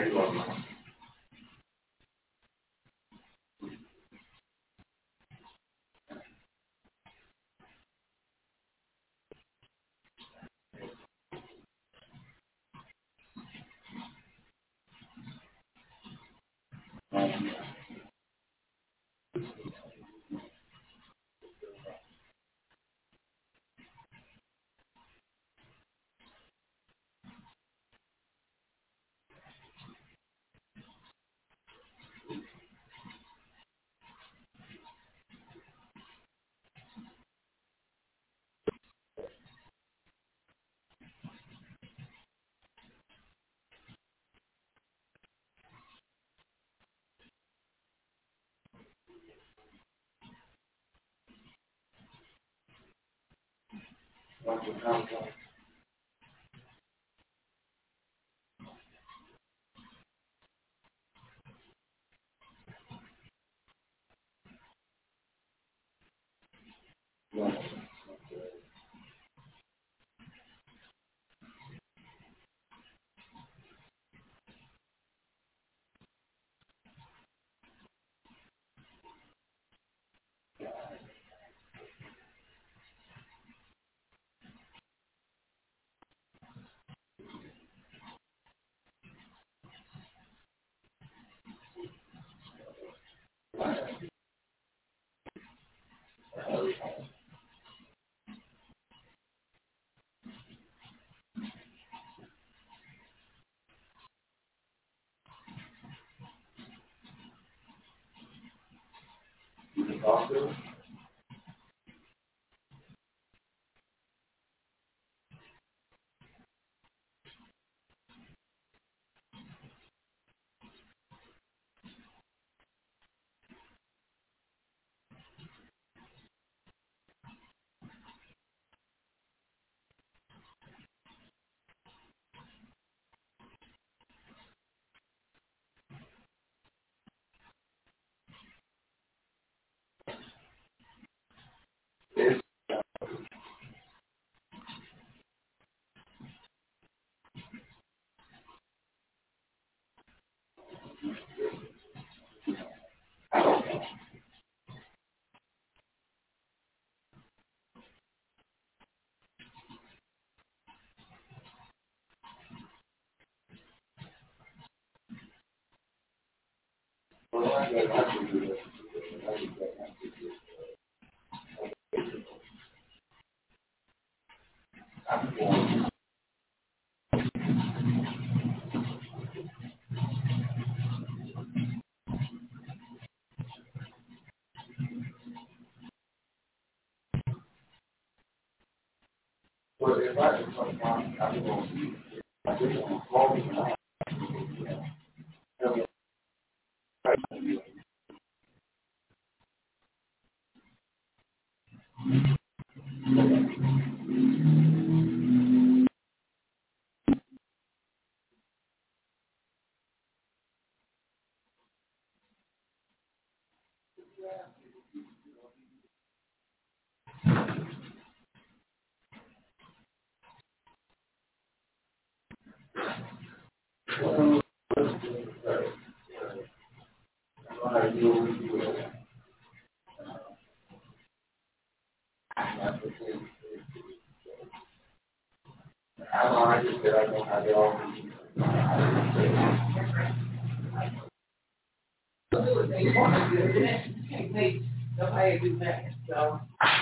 Nobody do that. So,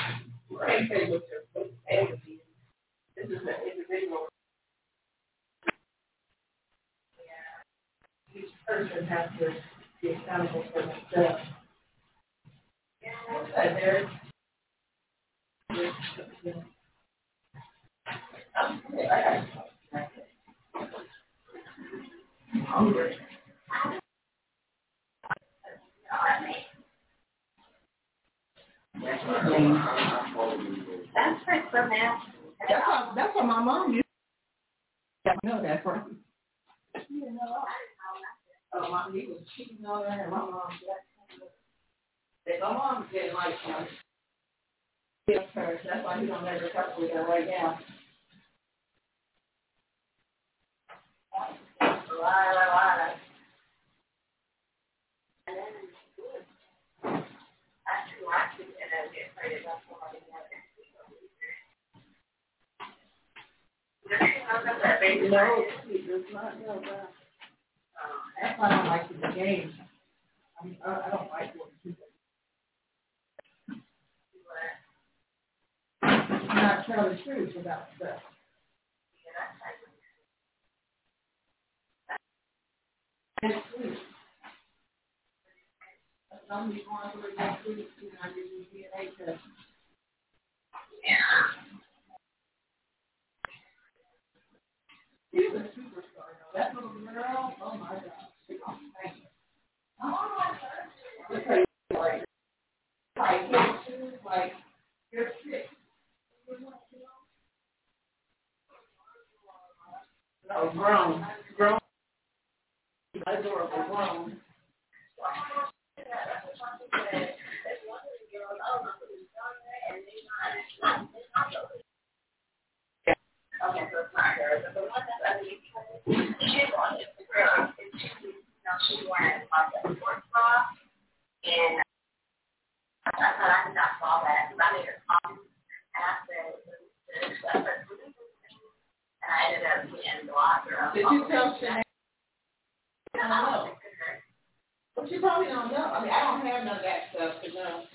I can't say what your fantasy is. This is an individual. Each person has to be accountable for themselves. What's that, Derek? I'm hungry. That's right from that. That's what my mom used to know that from. You know, Oh, Mom, he was cheating on her, and my mom said, my mom didn't like him. That's why he don't ever talk with her right now. why? No, he does not know that. That's why I don't like the game. I don't like what people not tell the truth about stuff. It's sweet. Somebody's going to the next week, I did the DNA test. She's a superstar, though. That little girl, oh my God. She's famous. Like, you're sick. No, grown. Adorable, grown. Okay, so it's not her, but the one that's underneath, she's on Instagram, and she's wearing like a sports bra, and I thought I did not saw that, because I made a comment, and I said, and I ended up getting blocked her. Did you tell Shanae? I don't know. But you probably don't know. I mean, I don't have none of that stuff to know.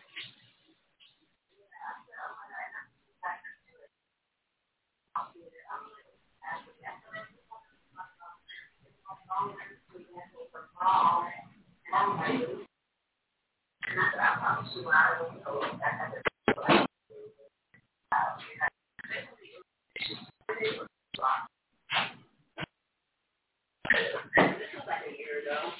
This was like a year ago.